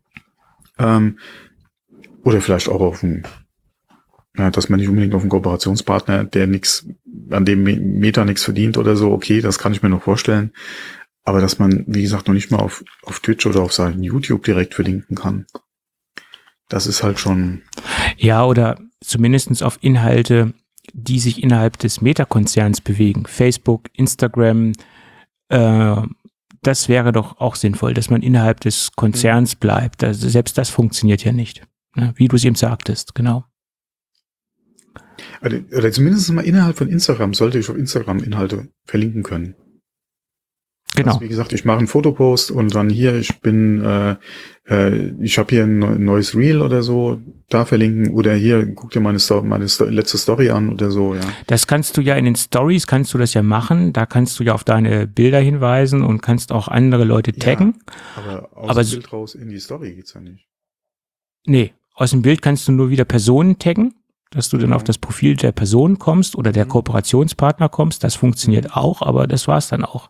Oder vielleicht auch auf einen, dass man nicht unbedingt auf einen Kooperationspartner, der nichts, an dem Meta nichts verdient oder so, okay, das kann ich mir noch vorstellen. Aber dass man, wie gesagt, noch nicht mal auf Twitch oder auf seinen YouTube direkt verlinken kann. Das ist halt schon... Ja, oder zumindestens auf Inhalte, die sich innerhalb des Meta-Konzerns bewegen. Facebook, Instagram, das wäre doch auch sinnvoll, dass man innerhalb des Konzerns bleibt. Also selbst das funktioniert ja nicht, ne? Wie du es eben sagtest, genau. Oder zumindest mal innerhalb von Instagram sollte ich auf Instagram Inhalte verlinken können. Genau. Also wie gesagt, ich mache einen Fotopost und dann hier, ich habe hier ein neues Reel oder so, da verlinken oder hier, guck dir meine letzte Story an oder so, ja. Das kannst du ja in den Stories, kannst du das ja machen, da kannst du ja auf deine Bilder hinweisen und kannst auch andere Leute taggen. Ja, aber aus dem Bild raus in die Story geht's ja nicht. Nee, aus dem Bild kannst du nur wieder Personen taggen, dass du dann auf das Profil der Person kommst oder der Kooperationspartner kommst, das funktioniert auch, aber das war's dann auch.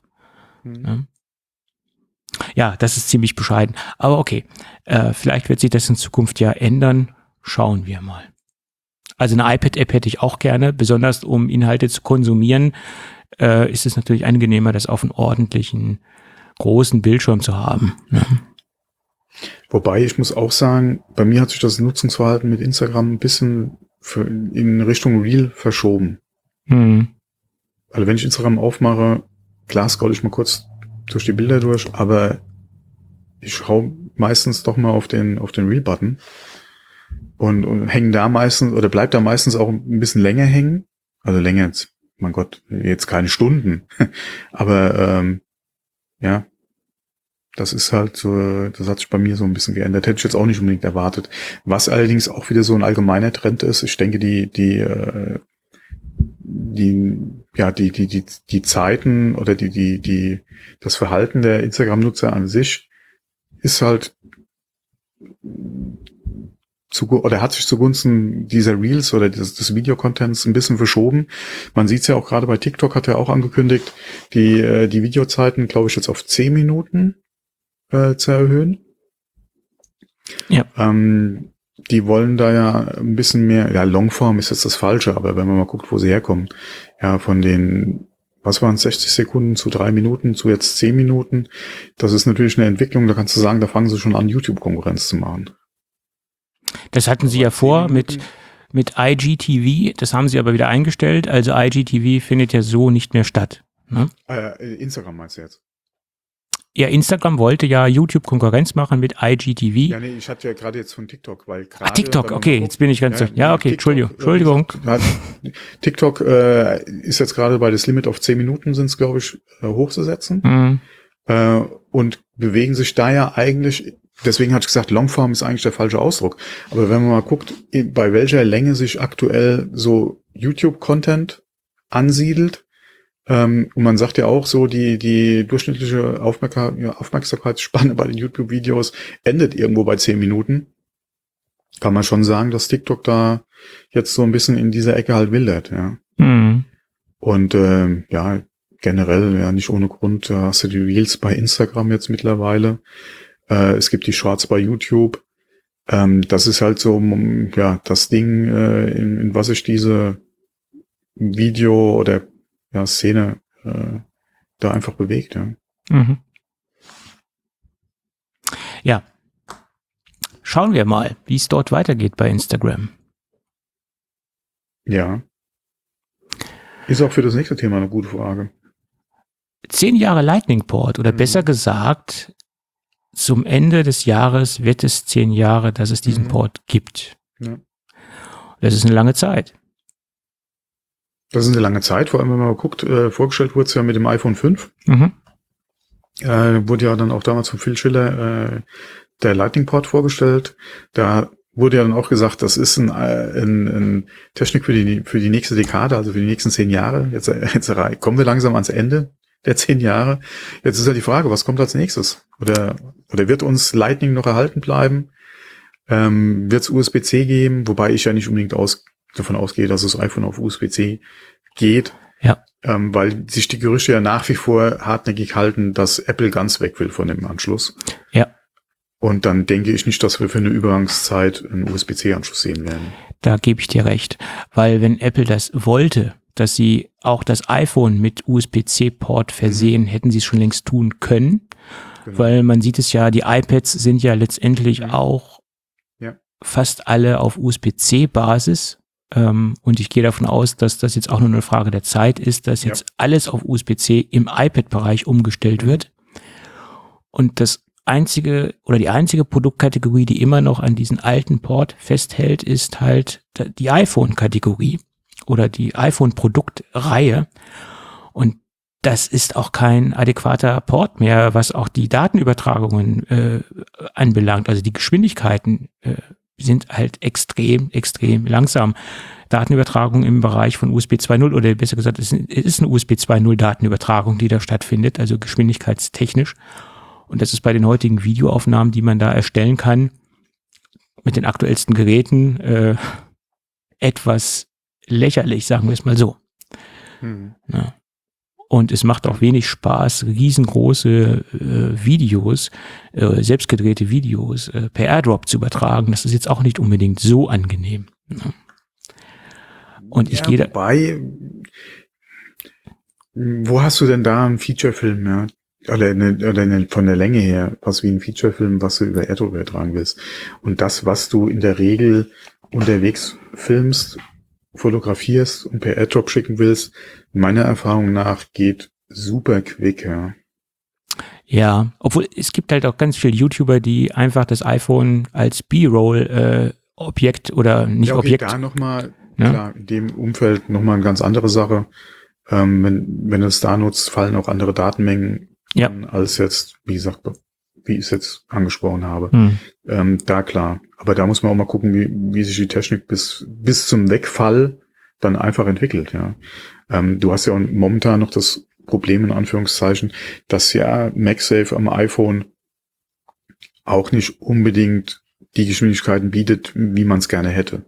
Ja, das ist ziemlich bescheiden. Aber okay, vielleicht wird sich das in Zukunft ja ändern. Schauen wir mal. Also eine iPad-App hätte ich auch gerne, besonders um Inhalte zu konsumieren, ist es natürlich angenehmer, das auf einem ordentlichen, großen Bildschirm zu haben. Ne? Wobei, ich muss auch sagen, bei mir hat sich das Nutzungsverhalten mit Instagram ein bisschen in Richtung Reel verschoben. Also wenn ich Instagram aufmache, klar scroll ich mal kurz durch die Bilder durch, aber ich schaue meistens doch mal auf den Reel-Button und hängen da meistens oder bleibt da meistens auch ein bisschen länger hängen. Also länger, mein Gott, jetzt keine Stunden. Aber ja, das ist halt so, das hat sich bei mir so ein bisschen geändert. Hätte ich jetzt auch nicht unbedingt erwartet. Was allerdings auch wieder so ein allgemeiner Trend ist, ich denke, die Zeiten oder das Verhalten der Instagram-Nutzer an sich ist halt hat sich zugunsten dieser Reels oder des Videocontents ein bisschen verschoben. Man sieht es ja auch gerade bei TikTok, hat er auch angekündigt, die Videozeiten, glaube ich, jetzt auf 10 Minuten zu erhöhen. Ja. Die wollen da ja ein bisschen mehr, ja, Longform ist jetzt das Falsche, aber wenn man mal guckt, wo sie herkommen, ja, von den, was waren es, 60 Sekunden zu 3 Minuten zu jetzt 10 Minuten, das ist natürlich eine Entwicklung, da kannst du sagen, da fangen sie schon an, YouTube-Konkurrenz zu machen. Das hatten sie ja vor mit IGTV, das haben sie aber wieder eingestellt, also IGTV findet ja so nicht mehr statt. Ne? Instagram meinst du jetzt? Ja, Instagram wollte ja YouTube-Konkurrenz machen mit IGTV. Ja, nee, ich hatte ja gerade jetzt von TikTok, weil gerade... TikTok, okay, jetzt bin ich ganz... Ja, okay, TikTok, Entschuldigung. TikTok ist jetzt gerade bei das Limit auf 10 Minuten, sind es, glaube ich, hochzusetzen. Und bewegen sich da ja eigentlich... Deswegen hatte ich gesagt, Longform ist eigentlich der falsche Ausdruck. Aber wenn man mal guckt, bei welcher Länge sich aktuell so YouTube-Content ansiedelt, und man sagt ja auch so, die durchschnittliche Aufmerksamkeitsspanne bei den YouTube-Videos endet irgendwo bei 10 Minuten. Kann man schon sagen, dass TikTok da jetzt so ein bisschen in dieser Ecke halt wildert, ja. Und ja, generell, ja, nicht ohne Grund, hast du die Reels bei Instagram jetzt mittlerweile. Es gibt die Shorts bei YouTube. Das ist halt so, ja, das Ding, in was sich diese Video oder Szene da einfach bewegt, ja. Ja. Schauen wir mal, wie es dort weitergeht bei Instagram. Ja. Ist auch für das nächste Thema eine gute Frage. 10 Jahre Lightning Port oder besser gesagt, zum Ende des Jahres wird es 10 Jahre, dass es diesen Port gibt. Ja. Das ist eine lange Zeit. Das ist eine lange Zeit, vor allem wenn man mal guckt, vorgestellt wurde es ja mit dem iPhone 5. Wurde ja dann auch damals von Phil Schiller der Lightning Port vorgestellt. Da wurde ja dann auch gesagt, das ist ein Technik für die nächste Dekade, also für die nächsten 10 Jahre. Jetzt kommen wir langsam ans Ende der 10 Jahre. Jetzt ist ja die Frage, was kommt als nächstes? Oder wird uns Lightning noch erhalten bleiben? Wird es USB-C geben? Wobei ich ja nicht unbedingt davon ausgehe, dass das iPhone auf USB-C geht. Ja. Weil sich die Gerüchte ja nach wie vor hartnäckig halten, dass Apple ganz weg will von dem Anschluss. Ja. Und dann denke ich nicht, dass wir für eine Übergangszeit einen USB-C-Anschluss sehen werden. Da gebe ich dir recht. Weil wenn Apple das wollte, dass sie auch das iPhone mit USB-C-Port versehen, hätten sie es schon längst tun können. Genau. Weil man sieht es ja, die iPads sind ja letztendlich auch fast alle auf USB-C-Basis. Und ich gehe davon aus, dass das jetzt auch nur eine Frage der Zeit ist, dass jetzt alles auf USB-C im iPad-Bereich umgestellt wird. Und das einzige oder die einzige Produktkategorie, die immer noch an diesen alten Port festhält, ist halt die iPhone-Kategorie oder die iPhone-Produktreihe. Und das ist auch kein adäquater Port mehr, was auch die Datenübertragungen anbelangt. Also die Geschwindigkeiten sind halt extrem, extrem langsam. Datenübertragung im Bereich von USB 2.0 oder besser gesagt, es ist eine USB 2.0 Datenübertragung, die da stattfindet, also geschwindigkeitstechnisch. Und das ist bei den heutigen Videoaufnahmen, die man da erstellen kann, mit den aktuellsten Geräten etwas lächerlich, sagen wir es mal so. Ja. Und es macht auch wenig Spaß, riesengroße Videos, selbstgedrehte Videos per AirDrop zu übertragen. Das ist jetzt auch nicht unbedingt so angenehm. Ja. Und ich gehe da. Wobei, wo hast du denn da einen Featurefilm, ja? Oder von der Länge her, was wie ein Featurefilm, was du über AirDrop übertragen willst. Und das, was du in der Regel unterwegs filmst, fotografierst und per AirDrop schicken willst, meiner Erfahrung nach geht super quick, ja. Ja, obwohl es gibt halt auch ganz viele YouTuber, die einfach das iPhone als B-Roll Objekt oder nicht ja, okay, Objekt. Da nochmal, ja? Klar, in dem Umfeld nochmal eine ganz andere Sache. Wenn du es da nutzt, fallen auch andere Datenmengen an, als jetzt, wie gesagt, wie ich es jetzt angesprochen habe. Da klar. Aber da muss man auch mal gucken, wie sich die Technik bis zum Wegfall dann einfach entwickelt, ja. Du hast ja momentan noch das Problem, in Anführungszeichen, dass ja MagSafe am iPhone auch nicht unbedingt die Geschwindigkeiten bietet, wie man es gerne hätte.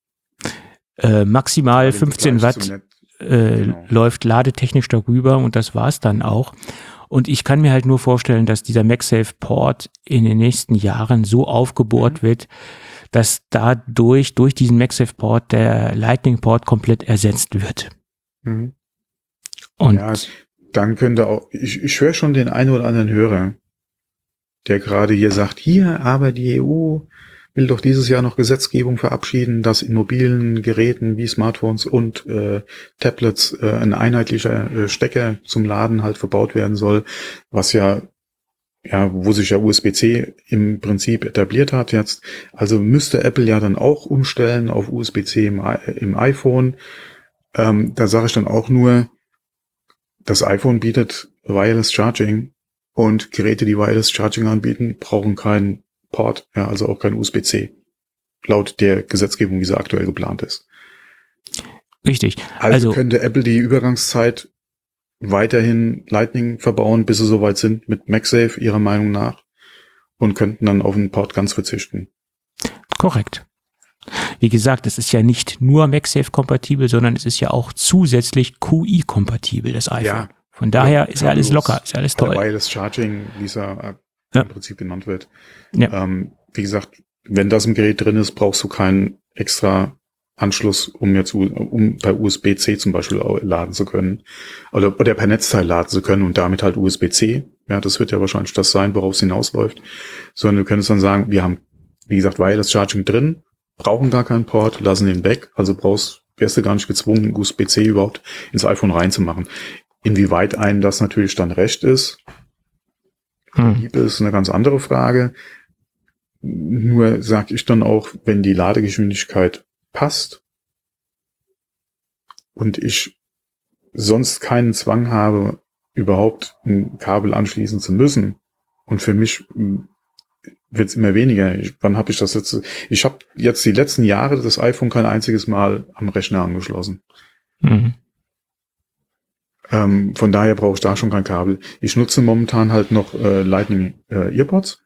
Maximal 15 Watt läuft ladetechnisch darüber und das war's dann auch. Und ich kann mir halt nur vorstellen, dass dieser MagSafe-Port in den nächsten Jahren so aufgebohrt wird, dass durch diesen MagSafe-Port der Lightning-Port komplett ersetzt wird. Und ja, dann könnte auch, ich höre schon den einen oder anderen Hörer, der gerade hier sagt, aber die EU will doch dieses Jahr noch Gesetzgebung verabschieden, dass in mobilen Geräten wie Smartphones und Tablets ein einheitlicher Stecker zum Laden halt verbaut werden soll, was wo sich ja USB-C im Prinzip etabliert hat jetzt. Also müsste Apple ja dann auch umstellen auf USB-C im iPhone. Da sage ich dann auch nur, das iPhone bietet Wireless Charging und Geräte, die Wireless Charging anbieten, brauchen keinen Port, also auch kein USB-C, laut der Gesetzgebung, wie sie aktuell geplant ist. Richtig. Also könnte Apple die Übergangszeit weiterhin Lightning verbauen, bis sie soweit sind mit MagSafe, ihrer Meinung nach, und könnten dann auf den Port ganz verzichten. Korrekt. Wie gesagt, es ist ja nicht nur MagSafe-kompatibel, sondern es ist ja auch zusätzlich QI-kompatibel, das iPhone. Ja, von daher ist ja alles locker, ist ja alles toll. Wireless Charging, wie es ja im Prinzip genannt wird. Ja. Wie gesagt, wenn das im Gerät drin ist, brauchst du keinen extra Anschluss, um bei USB-C zum Beispiel laden zu können. Oder per Netzteil laden zu können und damit halt USB-C. Ja, das wird ja wahrscheinlich das sein, worauf es hinausläuft. Sondern du könntest dann sagen, wir haben, wie gesagt, Wireless Charging drin, brauchen gar keinen Port, lassen den weg. Also wärst du gar nicht gezwungen, USB-C überhaupt ins iPhone reinzumachen. Inwieweit einem das natürlich dann recht ist, Liebe ist eine ganz andere Frage. Nur sage ich dann auch, wenn die Ladegeschwindigkeit passt und ich sonst keinen Zwang habe, überhaupt ein Kabel anschließen zu müssen, und für mich wird es immer weniger. Wann habe ich das jetzt? Ich habe jetzt die letzten Jahre das iPhone kein einziges Mal am Rechner angeschlossen. Von daher brauche ich da schon kein Kabel. Ich nutze momentan halt noch Lightning Earpods.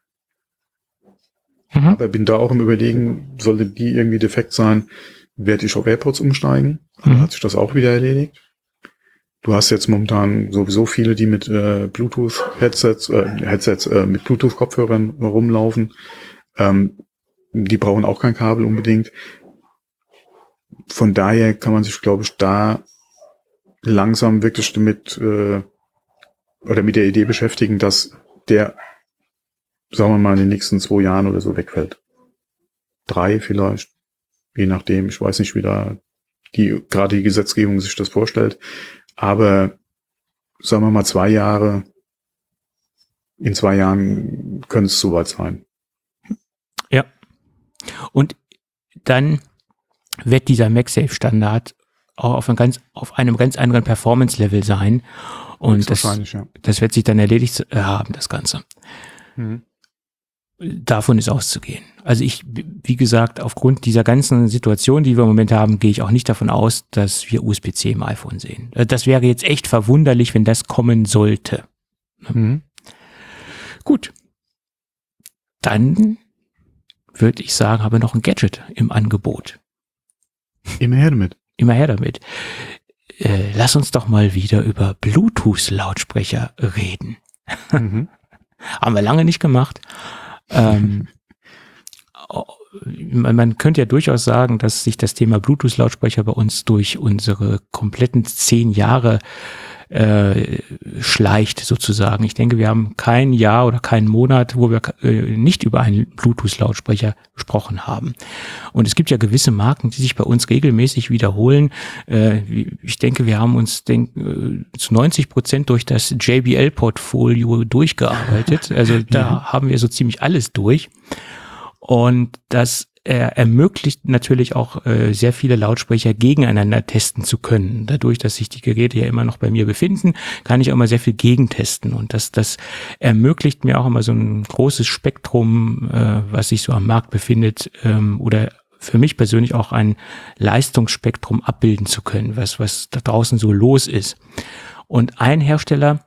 Aber bin da auch im Überlegen, sollte die irgendwie defekt sein, werde ich auf AirPods umsteigen. Dann hat sich das auch wieder erledigt. Du hast jetzt momentan sowieso viele, die mit Bluetooth-Headsets mit Bluetooth-Kopfhörern rumlaufen. Die brauchen auch kein Kabel unbedingt. Von daher kann man sich, glaube ich, da langsam wirklich mit der Idee beschäftigen, dass der, sagen wir mal, in den nächsten 2 Jahren oder so wegfällt. 3 vielleicht, je nachdem. Ich weiß nicht, wie da gerade die Gesetzgebung sich das vorstellt. Aber sagen wir mal 2 Jahre, in 2 Jahren könnte es soweit sein. Ja. Und dann wird dieser MagSafe-Standard auch auf einem ganz anderen Performance-Level sein. Und wahrscheinlich, ja. Das wird sich dann erledigt haben, das Ganze. Mhm. Davon ist auszugehen. Also wie gesagt, aufgrund dieser ganzen Situation, die wir im Moment haben, gehe ich auch nicht davon aus, dass wir USB-C im iPhone sehen. Das wäre jetzt echt verwunderlich, wenn das kommen sollte. Mhm. Gut. Dann würde ich sagen, habe noch ein Gadget im Angebot. Immer her damit. Immer her damit. Lass uns doch mal wieder über Bluetooth-Lautsprecher reden. Mhm. Haben wir lange nicht gemacht. Man könnte ja durchaus sagen, dass sich das Thema Bluetooth-Lautsprecher bei uns durch unsere kompletten 10 Jahre schleicht sozusagen. Ich denke, wir haben kein Jahr oder keinen Monat, wo wir nicht über einen Bluetooth-Lautsprecher gesprochen haben. Und es gibt ja gewisse Marken, die sich bei uns regelmäßig wiederholen. Ich denke, wir haben uns zu 90% durch das JBL-Portfolio durchgearbeitet. Also da haben wir so ziemlich alles durch. Und das ermöglicht natürlich auch sehr viele Lautsprecher gegeneinander testen zu können. Dadurch, dass sich die Geräte ja immer noch bei mir befinden, kann ich auch immer sehr viel gegentesten. Und das ermöglicht mir auch immer so ein großes Spektrum, was sich so am Markt befindet, oder für mich persönlich auch ein Leistungsspektrum abbilden zu können, was da draußen so los ist. Und ein Hersteller,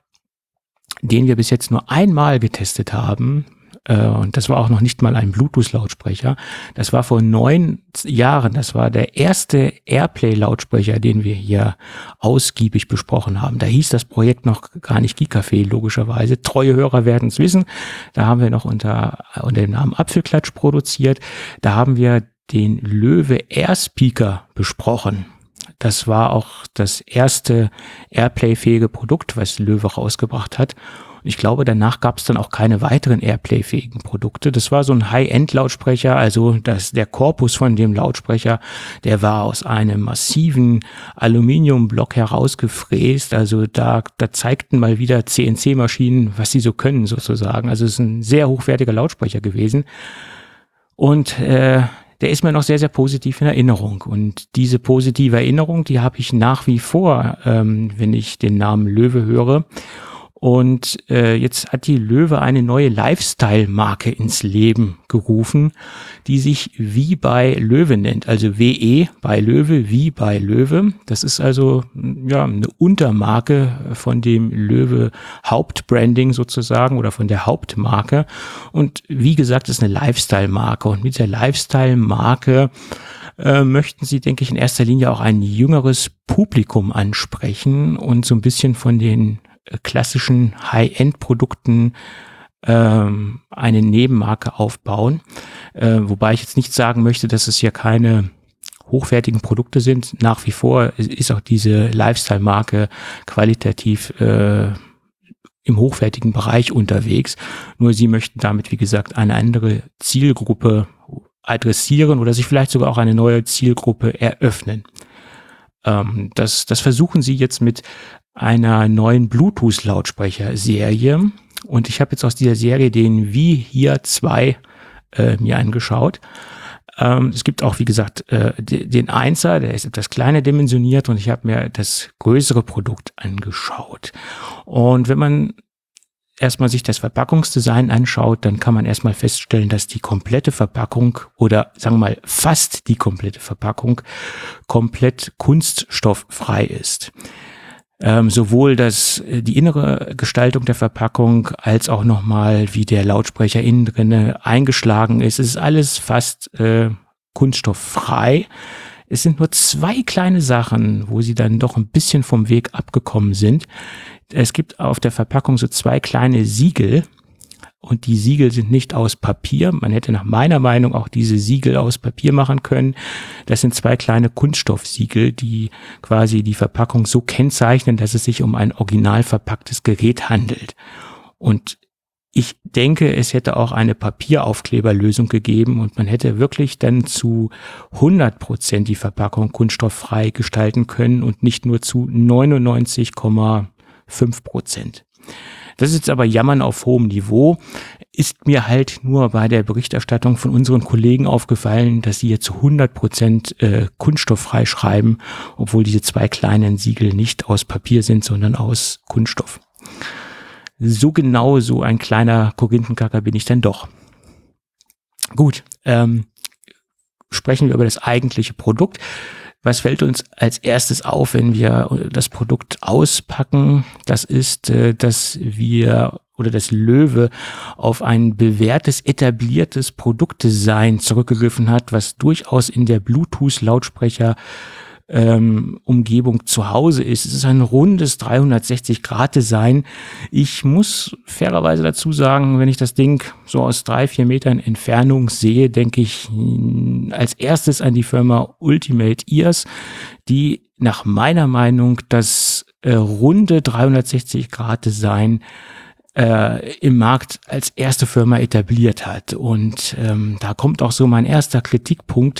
den wir bis jetzt nur einmal getestet haben, und das war auch noch nicht mal ein Bluetooth-Lautsprecher. Das war vor 9 Jahren. Das war der erste Airplay-Lautsprecher, den wir hier ausgiebig besprochen haben. Da hieß das Projekt noch gar nicht Geek-Café, logischerweise. Treue Hörer werden es wissen. Da haben wir noch unter dem Namen Apfelklatsch produziert. Da haben wir den Löwe Air Speaker besprochen. Das war auch das erste Airplay-fähige Produkt, was Löwe rausgebracht hat. Ich glaube, danach gab es dann auch keine weiteren Airplay-fähigen Produkte. Das war so ein High-End-Lautsprecher, also der Korpus von dem Lautsprecher, der war aus einem massiven Aluminiumblock herausgefräst. Also da zeigten mal wieder CNC-Maschinen, was sie so können sozusagen. Also es ist ein sehr hochwertiger Lautsprecher gewesen. Und der ist mir noch sehr, sehr positiv in Erinnerung. Und diese positive Erinnerung, die habe ich nach wie vor, wenn ich den Namen Löwe höre. Und jetzt hat die Löwe eine neue Lifestyle-Marke ins Leben gerufen, die sich Wie bei Löwe nennt. Also WE bei Löwe, Wie bei Löwe. Das ist also ja eine Untermarke von dem Löwe Hauptbranding sozusagen oder von der Hauptmarke. Und wie gesagt, ist eine Lifestyle-Marke. Und mit der Lifestyle-Marke möchten sie, denke ich, in erster Linie auch ein jüngeres Publikum ansprechen und so ein bisschen von den klassischen High-End-Produkten eine Nebenmarke aufbauen. Wobei ich jetzt nicht sagen möchte, dass es hier keine hochwertigen Produkte sind. Nach wie vor ist auch diese Lifestyle-Marke qualitativ im hochwertigen Bereich unterwegs. Nur sie möchten damit, wie gesagt, eine andere Zielgruppe adressieren oder sich vielleicht sogar auch eine neue Zielgruppe eröffnen. Das versuchen sie jetzt mit einer neuen Bluetooth-Lautsprecher-Serie. Und ich habe jetzt aus dieser Serie den Wie hier 2 mir angeschaut. Es gibt auch, wie gesagt, den 1er, der ist etwas kleiner dimensioniert und ich habe mir das größere Produkt angeschaut. Und wenn man erstmal sich das Verpackungsdesign anschaut, dann kann man erstmal feststellen, dass die komplette Verpackung oder sagen wir mal fast die komplette Verpackung komplett kunststofffrei ist. Sowohl die innere Gestaltung der Verpackung als auch nochmal, wie der Lautsprecher innen drinne eingeschlagen ist. Es ist alles fast kunststofffrei. Es sind nur 2 kleine Sachen, wo sie dann doch ein bisschen vom Weg abgekommen sind. Es gibt auf der Verpackung so 2 kleine Siegel. Und die Siegel sind nicht aus Papier. Man hätte nach meiner Meinung auch diese Siegel aus Papier machen können. Das sind 2 kleine Kunststoffsiegel, die quasi die Verpackung so kennzeichnen, dass es sich um ein original verpacktes Gerät handelt. Und ich denke, es hätte auch eine Papieraufkleberlösung gegeben und man hätte wirklich dann zu 100% die Verpackung kunststofffrei gestalten können und nicht nur zu 99,5%. Das ist jetzt aber Jammern auf hohem Niveau. Ist mir halt nur bei der Berichterstattung von unseren Kollegen aufgefallen, dass sie jetzt zu 100% kunststofffrei schreiben, obwohl diese 2 kleinen Siegel nicht aus Papier sind, sondern aus Kunststoff. So genau so ein kleiner Korinthenkacker bin ich dann doch. Gut, sprechen wir über das eigentliche Produkt. Was fällt uns als erstes auf, wenn wir das Produkt auspacken? Das ist, dass Löwe auf ein bewährtes, etabliertes Produktdesign zurückgegriffen hat, was durchaus in der Bluetooth-Lautsprecher Umgebung zu Hause ist. Es ist ein rundes 360-Grad-Design. Ich muss fairerweise dazu sagen, wenn ich das Ding so aus 3-4 Metern Entfernung sehe, denke ich als erstes an die Firma Ultimate Ears, die nach meiner Meinung das runde 360-Grad-Design im Markt als erste Firma etabliert hat. Und da kommt auch so mein erster Kritikpunkt.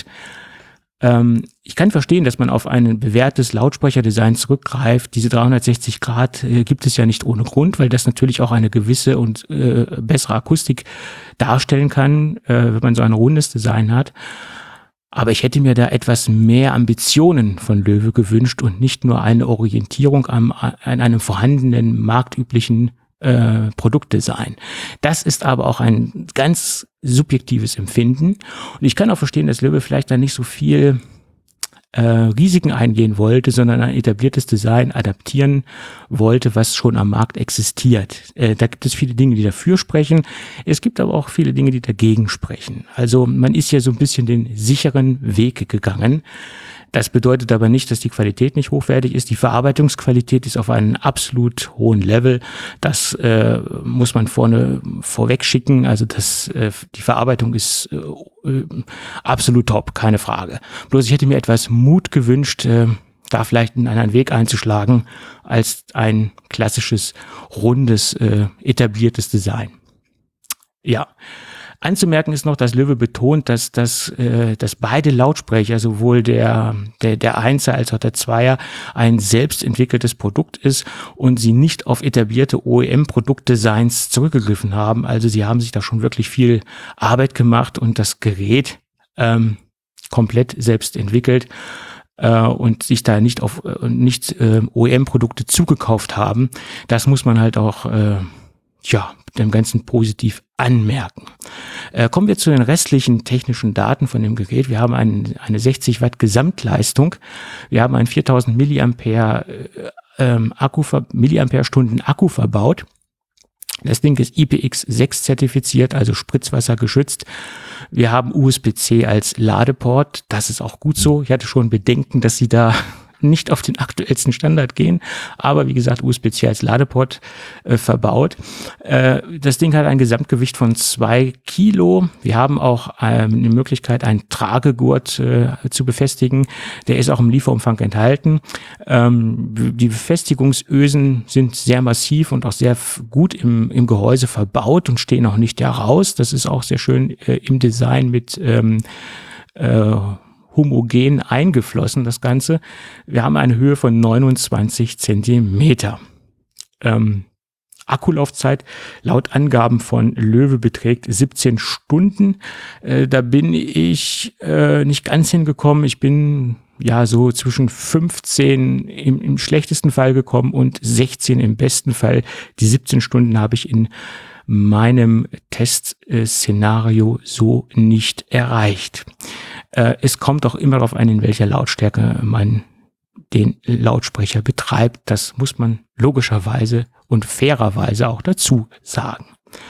Ich kann verstehen, dass man auf ein bewährtes Lautsprecherdesign zurückgreift. Diese 360 Grad gibt es ja nicht ohne Grund, weil das natürlich auch eine gewisse und bessere Akustik darstellen kann, wenn man so ein rundes Design hat. Aber ich hätte mir da etwas mehr Ambitionen von Löwe gewünscht und nicht nur eine Orientierung an einem vorhandenen marktüblichen Produktdesign. Das ist aber auch ein ganz subjektives Empfinden. Und ich kann auch verstehen, dass Löwe vielleicht da nicht so viel Risiken eingehen wollte, sondern ein etabliertes Design adaptieren wollte, was schon am Markt existiert. Da gibt es viele Dinge, die dafür sprechen. Es gibt aber auch viele Dinge, die dagegen sprechen. Also man ist ja so ein bisschen den sicheren Weg gegangen. Das bedeutet aber nicht, dass die Qualität nicht hochwertig ist. Die Verarbeitungsqualität ist auf einem absolut hohen Level. Das muss man vorweg schicken. Also die Verarbeitung ist absolut top, keine Frage. Bloß ich hätte mir etwas Mut gewünscht, da vielleicht einen anderen Weg einzuschlagen als ein klassisches, rundes, etabliertes Design. Ja. Anzumerken ist noch, dass Löwe betont, dass beide Lautsprecher, sowohl der Einser als auch der Zweier, ein selbst entwickeltes Produkt ist und sie nicht auf etablierte OEM-Produktdesigns zurückgegriffen haben. Also sie haben sich da schon wirklich viel Arbeit gemacht und das Gerät komplett selbst entwickelt und sich da nicht auf OEM-Produkte zugekauft haben. Das muss man halt auch dem Ganzen positiv anmerken. Kommen wir zu den restlichen technischen Daten von dem Gerät. Wir haben eine 60 Watt Gesamtleistung. Wir haben einen 4000 Milliampere-Stunden Akku verbaut. Das Ding ist IPX6 zertifiziert, also Spritzwasser geschützt. Wir haben USB-C als Ladeport. Das ist auch gut so. Ich hatte schon Bedenken, dass sie da nicht auf den aktuellsten Standard gehen, aber wie gesagt, USB-C als Ladeport verbaut. Das Ding hat ein Gesamtgewicht von 2 Kilo. Wir haben auch eine Möglichkeit, einen Tragegurt zu befestigen. Der ist auch im Lieferumfang enthalten. Die Befestigungsösen sind sehr massiv und auch sehr gut im Gehäuse verbaut und stehen auch nicht heraus. Das ist auch sehr schön im Design mit homogen eingeflossen, das Ganze. Wir haben eine Höhe von 29 Zentimeter. Akkulaufzeit laut Angaben von Löwe beträgt 17 Stunden. Da bin ich nicht ganz hingekommen. Ich bin so zwischen 15 im schlechtesten Fall gekommen und 16 im besten Fall. Die 17 Stunden habe ich in meinem Testszenario so nicht erreicht. Es kommt auch immer darauf an, in welcher Lautstärke man den Lautsprecher betreibt. Das muss man logischerweise und fairerweise auch dazu sagen.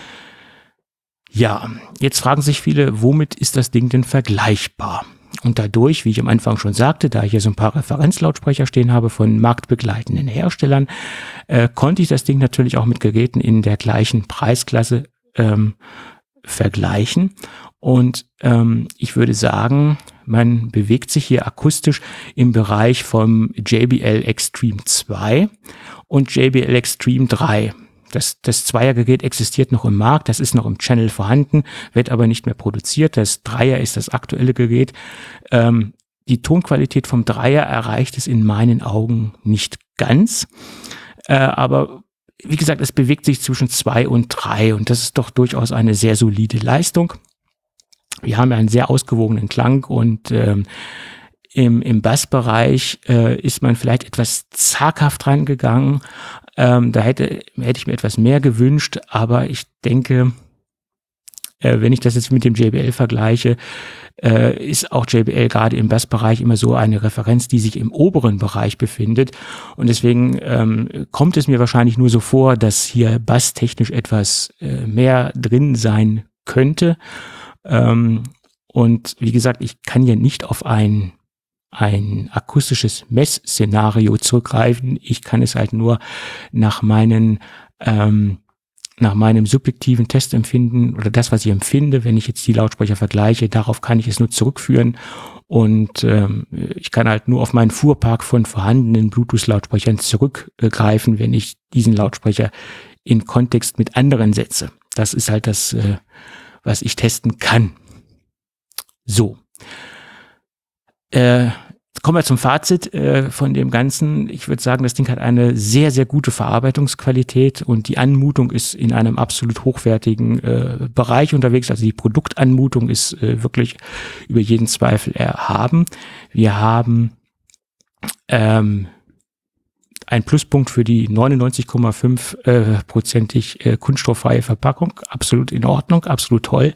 Ja, jetzt fragen sich viele, womit ist das Ding denn vergleichbar? Und dadurch, wie ich am Anfang schon sagte, da ich hier so ein paar Referenzlautsprecher stehen habe von marktbegleitenden Herstellern, konnte ich das Ding natürlich auch mit Geräten in der gleichen Preisklasse vergleichen. Und ich würde sagen, man bewegt sich hier akustisch im Bereich vom JBL Extreme 2 und JBL Extreme 3. Das Zweiergerät existiert noch im Markt, das ist noch im Channel vorhanden, wird aber nicht mehr produziert. Das Dreier ist das aktuelle Gerät. Die Tonqualität vom Dreier erreicht es in meinen Augen nicht ganz. Aber wie gesagt, es bewegt sich zwischen 2 und 3 und das ist doch durchaus eine sehr solide Leistung. Wir haben ja einen sehr ausgewogenen Klang und im Bassbereich ist man vielleicht etwas zaghaft rangegangen. Da hätte ich mir etwas mehr gewünscht, aber ich denke, wenn ich das jetzt mit dem JBL vergleiche, ist auch JBL gerade im Bassbereich immer so eine Referenz, die sich im oberen Bereich befindet. Und deswegen kommt es mir wahrscheinlich nur so vor, dass hier basstechnisch etwas mehr drin sein könnte. Und wie gesagt, ich kann ja nicht auf ein akustisches Messszenario zurückgreifen. Ich kann es halt nur nach meinem subjektiven Testempfinden oder das, was ich empfinde, wenn ich jetzt die Lautsprecher vergleiche, darauf kann ich es nur zurückführen. Und ich kann halt nur auf meinen Fuhrpark von vorhandenen Bluetooth-Lautsprechern zurückgreifen, wenn ich diesen Lautsprecher in Kontext mit anderen setze. Das ist halt das, was ich testen kann. So. Kommen wir zum Fazit von dem Ganzen. Ich würde sagen, das Ding hat eine sehr, sehr gute Verarbeitungsqualität und die Anmutung ist in einem absolut hochwertigen Bereich unterwegs. Also die Produktanmutung ist wirklich über jeden Zweifel erhaben. Wir haben ein Pluspunkt für die 99,5% kunststofffreie Verpackung. Absolut in Ordnung, absolut toll.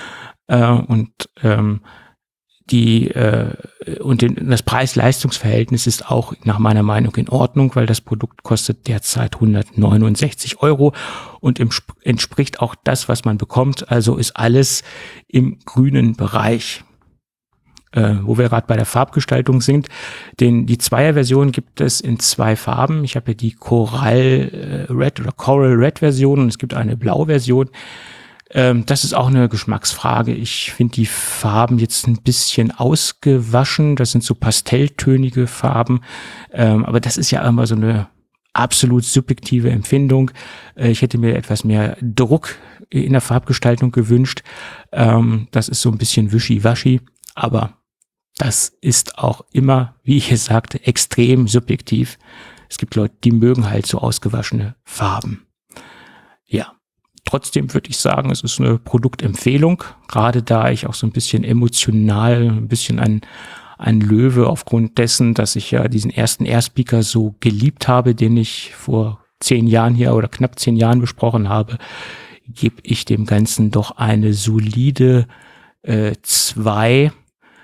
Das Preis-Leistungs-Verhältnis ist auch nach meiner Meinung in Ordnung, weil das Produkt kostet derzeit 169 € und entspricht auch das, was man bekommt. Also ist alles im grünen Bereich. Wo wir gerade bei der Farbgestaltung sind, die Zweier-Version gibt es in 2 Farben. Ich habe hier die Coral Red Version und es gibt eine blaue Version. Das ist auch eine Geschmacksfrage. Ich finde die Farben jetzt ein bisschen ausgewaschen. Das sind so pastelltönige Farben. Aber das ist ja immer so eine absolut subjektive Empfindung. Ich hätte mir etwas mehr Druck in der Farbgestaltung gewünscht. Das ist so ein bisschen wischiwaschi. Aber das ist auch immer, wie ich es sagte, extrem subjektiv. Es gibt Leute, die mögen halt so ausgewaschene Farben. Ja. Trotzdem würde ich sagen, es ist eine Produktempfehlung, gerade da ich auch so ein bisschen emotional, ein bisschen ein Löwe aufgrund dessen, dass ich ja diesen ersten Airspeaker so geliebt habe, den ich vor 10 Jahren hier oder knapp 10 Jahren besprochen habe, gebe ich dem Ganzen doch eine solide 2.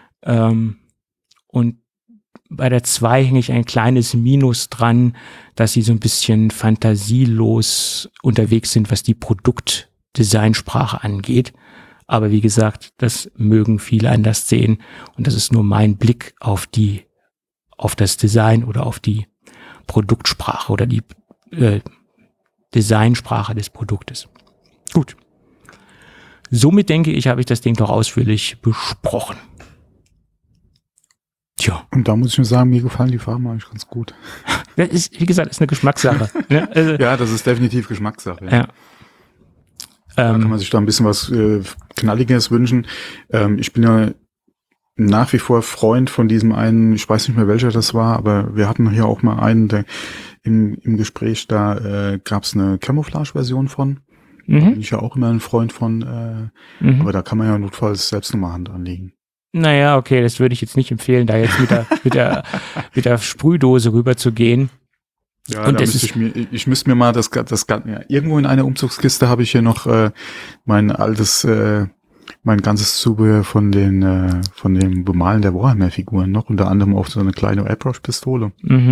Und bei der 2 hänge ich ein kleines Minus dran, dass sie so ein bisschen fantasielos unterwegs sind, was die Produktdesignsprache angeht. Aber wie gesagt, das mögen viele anders sehen und das ist nur mein Blick auf das Design oder auf die Produktsprache oder die Designsprache des Produktes. Gut. Somit denke ich, habe ich das Ding doch ausführlich besprochen. Tja. Und da muss ich nur sagen, mir gefallen die Farben eigentlich ganz gut. Das ist, wie gesagt, ist eine Geschmackssache. Ne? Also, ja, das ist definitiv Geschmackssache. Ja. Da kann man sich da ein bisschen was Knalliges wünschen. Ich bin ja nach wie vor Freund von diesem einen, ich weiß nicht mehr welcher das war, aber wir hatten hier auch mal einen, der im Gespräch, da gab es eine Camouflage-Version von. Da bin ich ja auch immer ein Freund von, aber da kann man ja notfalls selbst nochmal Hand anlegen. Naja, okay, das würde ich jetzt nicht empfehlen, da jetzt mit der Sprühdose rüber zu gehen. Ja, und da ich müsste mir mal das ja, irgendwo in einer Umzugskiste habe ich hier noch mein ganzes Zubehör von dem Bemalen der Warhammer-Figuren noch, unter anderem auch so eine kleine Airbrush-Pistole.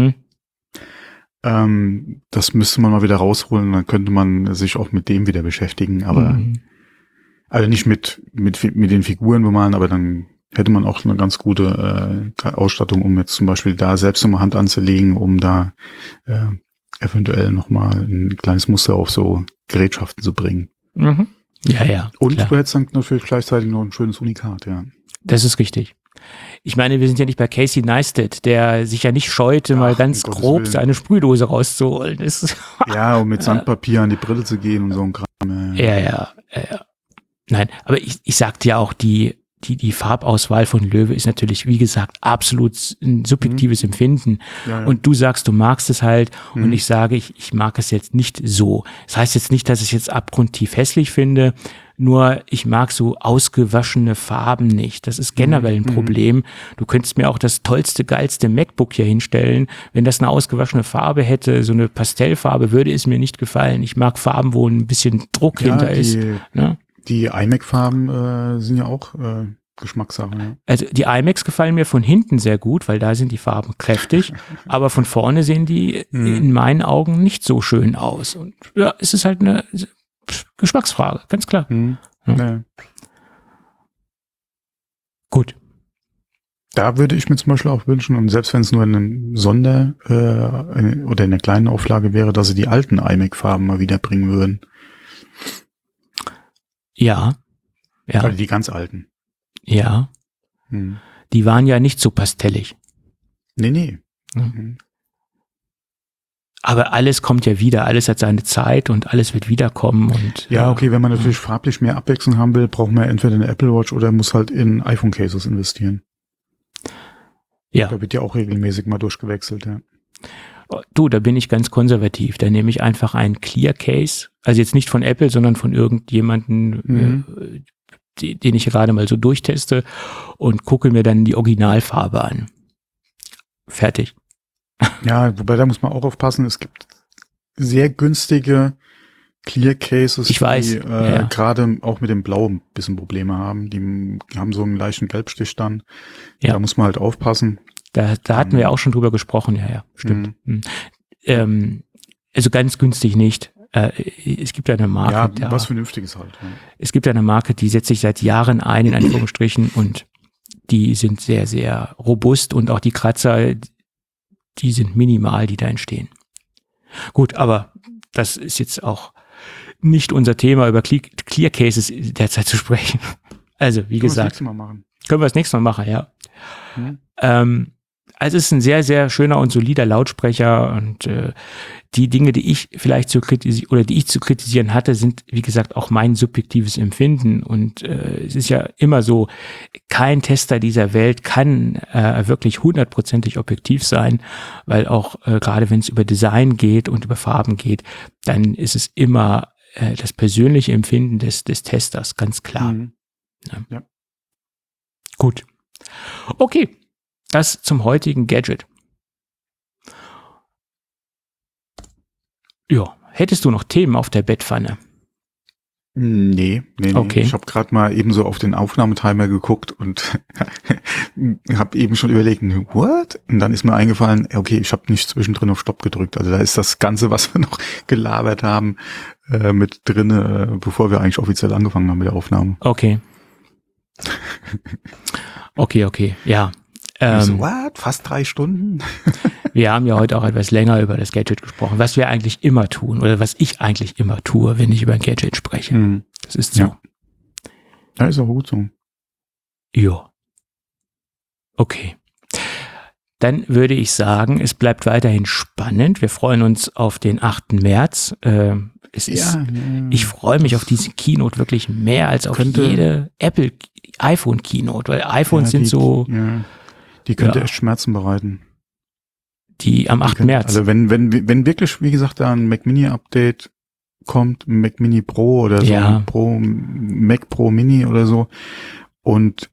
Das müsste man mal wieder rausholen, dann könnte man sich auch mit dem wieder beschäftigen, aber also nicht mit den Figuren bemalen, aber dann hätte man auch eine ganz gute Ausstattung, um jetzt zum Beispiel da selbst nochmal Hand anzulegen, um da eventuell nochmal ein kleines Muster auf so Gerätschaften zu bringen. Ja. Und klar. Du hättest dann natürlich gleichzeitig noch ein schönes Unikat, ja. Das ist richtig. Ich meine, wir sind ja nicht bei Casey Neistat, der sich ja nicht scheute, mal ganz grob seine Sprühdose rauszuholen. Ja, um mit Sandpapier an die Brille zu gehen und so ein Kram. Ja. Nein, aber ich sagte ja auch, die die Farbauswahl von Löwe ist natürlich, wie gesagt, absolut ein subjektives Empfinden. Ja. Und du sagst, du magst es halt und ich sage, ich mag es jetzt nicht so. Das heißt jetzt nicht, dass ich es jetzt abgrundtief hässlich finde, nur ich mag so ausgewaschene Farben nicht. Das ist generell ein Problem. Du könntest mir auch das tollste, geilste MacBook hier hinstellen. Wenn das eine ausgewaschene Farbe hätte, so eine Pastellfarbe, würde es mir nicht gefallen. Ich mag Farben, wo ein bisschen Druck hinter ist. Ne? Die iMac-Farben sind ja auch Geschmackssache. Ja. Also die iMacs gefallen mir von hinten sehr gut, weil da sind die Farben kräftig, aber von vorne sehen die in meinen Augen nicht so schön aus. Und ja, es ist halt eine Geschmacksfrage, ganz klar. Ja. Gut. Da würde ich mir zum Beispiel auch wünschen, und selbst wenn es nur in einem oder in einer kleinen Auflage wäre, dass sie die alten iMac-Farben mal wieder bringen würden. Ja. Also die ganz alten. Ja. Die waren ja nicht so pastellig. Nee. Aber alles kommt ja wieder, alles hat seine Zeit und alles wird wiederkommen. Und ja, okay, wenn man natürlich farblich mehr Abwechslung haben will, braucht man entweder eine Apple Watch oder muss halt in iPhone-Cases investieren. Ja. Da wird ja auch regelmäßig mal durchgewechselt, ja. Du, da bin ich ganz konservativ. Da nehme ich einfach einen Clear Case, also jetzt nicht von Apple, sondern von irgendjemanden, den ich gerade mal so durchteste und gucke mir dann die Originalfarbe an. Fertig. Ja, wobei da muss man auch aufpassen, es gibt sehr günstige Clear Cases, ich weiß, die gerade auch mit dem Blau ein bisschen Probleme haben. Die haben so einen leichten Gelbstich dann. Ja. Da muss man halt aufpassen. Da hatten wir auch schon drüber gesprochen, ja, stimmt. Also ganz günstig nicht. Es gibt eine Marke. Ja, was Vernünftiges halt. Ja. Es gibt eine Marke, die setzt sich seit Jahren ein, in Anführungsstrichen, und die sind sehr, sehr robust und auch die Kratzer, die sind minimal, die da entstehen. Gut, aber das ist jetzt auch nicht unser Thema, über Clear Cases derzeit zu sprechen. Also, wie gesagt. Können wir das nächste Mal machen, ja. Also es ist ein sehr, sehr schöner und solider Lautsprecher und die Dinge, die ich vielleicht zu kritisieren hatte, sind, wie gesagt, auch mein subjektives Empfinden. Und es ist ja immer so, kein Tester dieser Welt kann wirklich 100%ig objektiv sein, weil auch gerade wenn es über Design geht und über Farben geht, dann ist es immer das persönliche Empfinden des Testers, ganz klar. Ja. Gut. Okay. Das zum heutigen Gadget. Ja, hättest du noch Themen auf der Bettpfanne? Nee. Okay. Ich habe gerade mal eben so auf den Aufnahmetimer geguckt und habe eben schon überlegt, what? Und dann ist mir eingefallen, okay, ich habe nicht zwischendrin auf Stopp gedrückt. Also da ist das Ganze, was wir noch gelabert haben, mit drinne, bevor wir eigentlich offiziell angefangen haben mit der Aufnahme. Okay. Okay, ja. What? Fast 3 Stunden? Wir haben ja heute auch etwas länger über das Gadget gesprochen, was wir eigentlich immer tun oder was ich eigentlich immer tue, wenn ich über ein Gadget spreche. Das ist so. Ja. Ja, ist auch gut so. Ja. Okay. Dann würde ich sagen, es bleibt weiterhin spannend. Wir freuen uns auf den 8. März. Ich freue mich auf diese Keynote wirklich mehr als auf jede Apple iPhone Keynote, weil iPhones sind so... Ja. Die könnte echt Schmerzen bereiten. Die am 8. März. Also wenn wirklich, wie gesagt, da ein Mac Mini Update kommt, ein Mac Mini Pro oder so, Mac Pro Mini oder so, und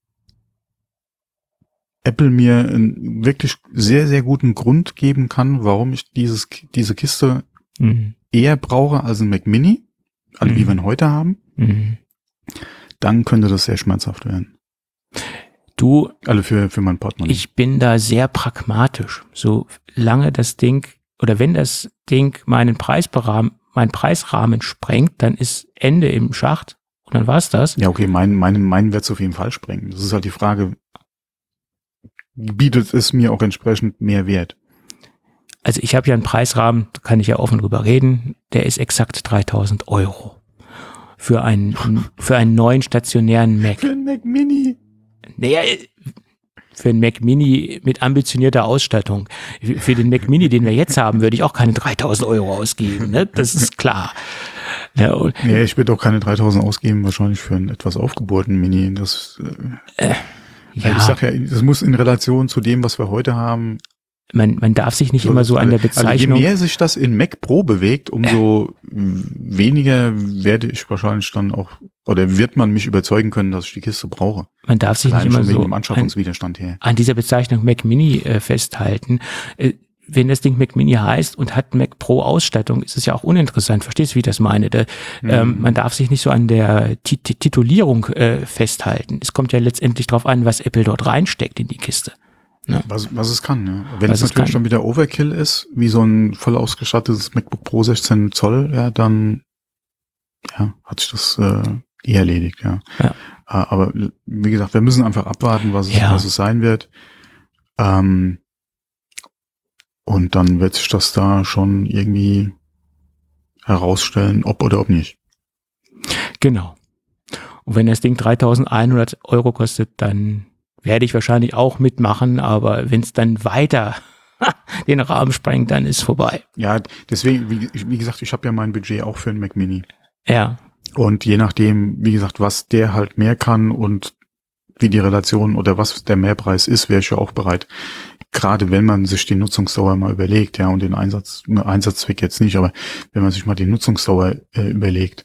Apple mir einen wirklich sehr, sehr guten Grund geben kann, warum ich diese Kiste eher brauche als ein Mac Mini, also wie wir ihn heute haben, dann könnte das sehr schmerzhaft werden. Also für mein Portemonnaie. Ich bin da sehr pragmatisch. Solange das Ding oder wenn das Ding meinen Preisrahmen sprengt, dann ist Ende im Schacht und dann war's das. Ja, okay, meinen wird's auf jeden Fall sprengen. Das ist halt die Frage, bietet es mir auch entsprechend mehr Wert? Also ich habe ja einen Preisrahmen, da kann ich ja offen drüber reden, der ist exakt 3.000 € für einen neuen stationären Mac. Für einen Mac Mini? Naja, für einen Mac Mini mit ambitionierter Ausstattung. Für den Mac Mini, den wir jetzt haben, würde ich auch keine 3.000 € ausgeben, ne? Das ist klar. Ja, und, Nee, ich würde auch keine 3.000 ausgeben, wahrscheinlich für einen etwas aufgebohrten Mini. Das, weil ich sag ja, das muss in Relation zu dem, was wir heute haben. Man darf sich nicht immer so an der Bezeichnung. Also je mehr sich das in Mac Pro bewegt, umso weniger werde ich wahrscheinlich dann auch, oder wird man mich überzeugen können, dass ich die Kiste brauche. Man darf sich Allein nicht immer schon wegen so dem Anschaffungswiderstand her. an dieser Bezeichnung Mac Mini festhalten. Wenn das Ding Mac Mini heißt und hat Mac Pro Ausstattung, ist es ja auch uninteressant. Verstehst du, wie ich das meine? Man darf sich nicht so an der Titulierung festhalten. Es kommt ja letztendlich darauf an, was Apple dort reinsteckt in die Kiste. Ja. Was es kann, ja. Wenn es natürlich schon wieder Overkill ist, wie so ein voll ausgestattetes MacBook Pro 16 Zoll, ja, dann hat sich das erledigt, ja. Aber wie gesagt, wir müssen einfach abwarten, was es sein wird. Und dann wird sich das da schon irgendwie herausstellen, ob oder ob nicht. Genau. Und wenn das Ding 3.100 € kostet, dann werde ich wahrscheinlich auch mitmachen, aber wenn es dann weiter den Rahmen sprengt, dann ist vorbei. Ja, deswegen, wie gesagt, ich habe ja mein Budget auch für einen Mac Mini. Ja. Und je nachdem, wie gesagt, was der halt mehr kann und wie die Relation oder was der Mehrpreis ist, wäre ich ja auch bereit. Gerade wenn man sich die Nutzungsdauer mal überlegt, ja, und den Einsatzzweck jetzt nicht, aber wenn man sich mal die Nutzungsdauer überlegt,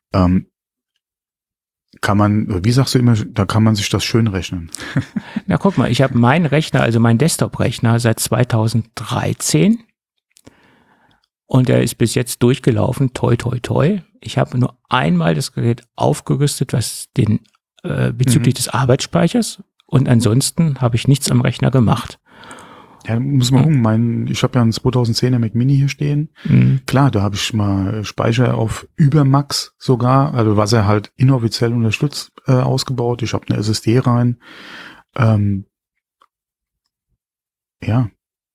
kann man, wie sagst du immer, da kann man sich das schön rechnen. Na guck mal, ich habe meinen Rechner, also meinen Desktop-Rechner seit 2013 und der ist bis jetzt durchgelaufen, toi toi toi. Ich habe nur einmal das Gerät aufgerüstet, was den bezüglich des Arbeitsspeichers, und ansonsten habe ich nichts am Rechner gemacht. Ja, muss man gucken. Ich habe ja einen 2010er Mac Mini hier stehen. Klar, da habe ich mal Speicher auf Übermax sogar, also was er halt inoffiziell unterstützt, ausgebaut. Ich habe eine SSD rein. Ja,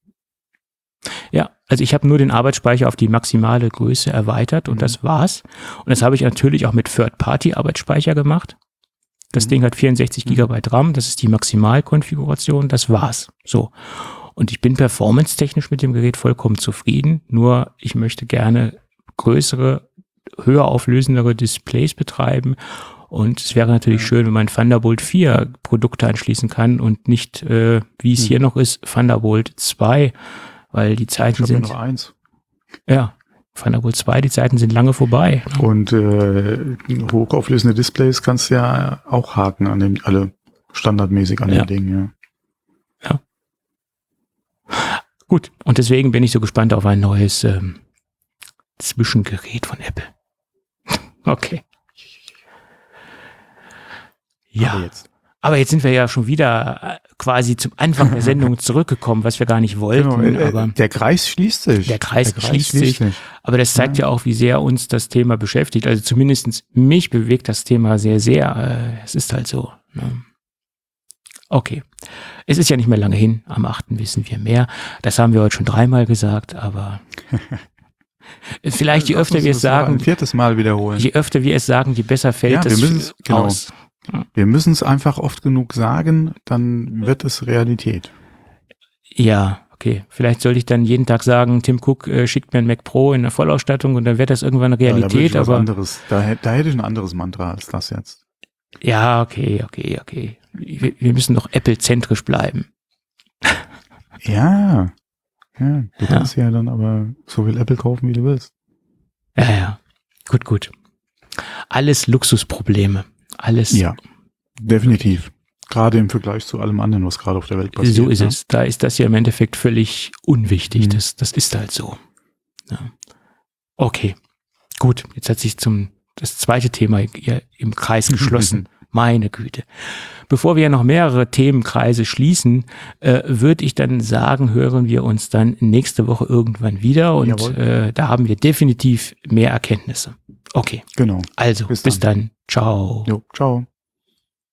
also ich habe nur den Arbeitsspeicher auf die maximale Größe erweitert und das war's. Und das habe ich natürlich auch mit Third-Party-Arbeitsspeicher gemacht. Das Ding hat 64 GB RAM, das ist die Maximalkonfiguration, das war's. So. Und ich bin performance-technisch mit dem Gerät vollkommen zufrieden, nur ich möchte gerne größere, höher auflösendere Displays betreiben. Und es wäre natürlich schön, wenn man Thunderbolt 4 Produkte anschließen kann und nicht, wie es hier noch ist, Thunderbolt 2, weil die Zeiten sind... noch eins. Ja, Thunderbolt 2, die Zeiten sind lange vorbei. Und hochauflösende Displays kannst du ja auch haken an dem, alle standardmäßig an dem Ding, ja. Gut, und deswegen bin ich so gespannt auf ein neues Zwischengerät von Apple. Okay. Ja, aber jetzt sind wir ja schon wieder quasi zum Anfang der Sendung zurückgekommen, was wir gar nicht wollten. Genau, aber der Kreis schließt sich. Der Kreis schließt sich. Aber das zeigt ja auch, wie sehr uns das Thema beschäftigt. Also zumindest mich bewegt das Thema sehr, sehr. Es ist halt so. Ne? Okay. Es ist ja nicht mehr lange hin. Am 8. wissen wir mehr. Das haben wir heute schon 3-mal gesagt, aber vielleicht je öfter wir es sagen. Ein 4. Mal wiederholen. Je öfter wir es sagen, je besser fällt es aus. Wir müssen es einfach oft genug sagen, dann wird es Realität. Ja, okay. Vielleicht sollte ich dann jeden Tag sagen, Tim Cook schickt mir ein Mac Pro in der Vollausstattung und dann wird das irgendwann Realität. Ja, da hätte ich ein anderes Mantra als das jetzt. Ja, okay. Wir müssen doch Apple-zentrisch bleiben. Ja, du kannst ja dann aber so viel Apple kaufen, wie du willst. Ja. Gut. Alles Luxusprobleme. Alles. Ja, definitiv. Gerade im Vergleich zu allem anderen, was gerade auf der Welt passiert. So ist es. Da ist das ja im Endeffekt völlig unwichtig. Das ist halt so. Ja. Okay, gut. Jetzt hat sich das zweite Thema hier im Kreis geschlossen. Meine Güte. Bevor wir noch mehrere Themenkreise schließen, würde ich dann sagen, hören wir uns dann nächste Woche irgendwann wieder und da haben wir definitiv mehr Erkenntnisse. Okay. Genau. Also, bis dann. Ciao. Jo, ciao.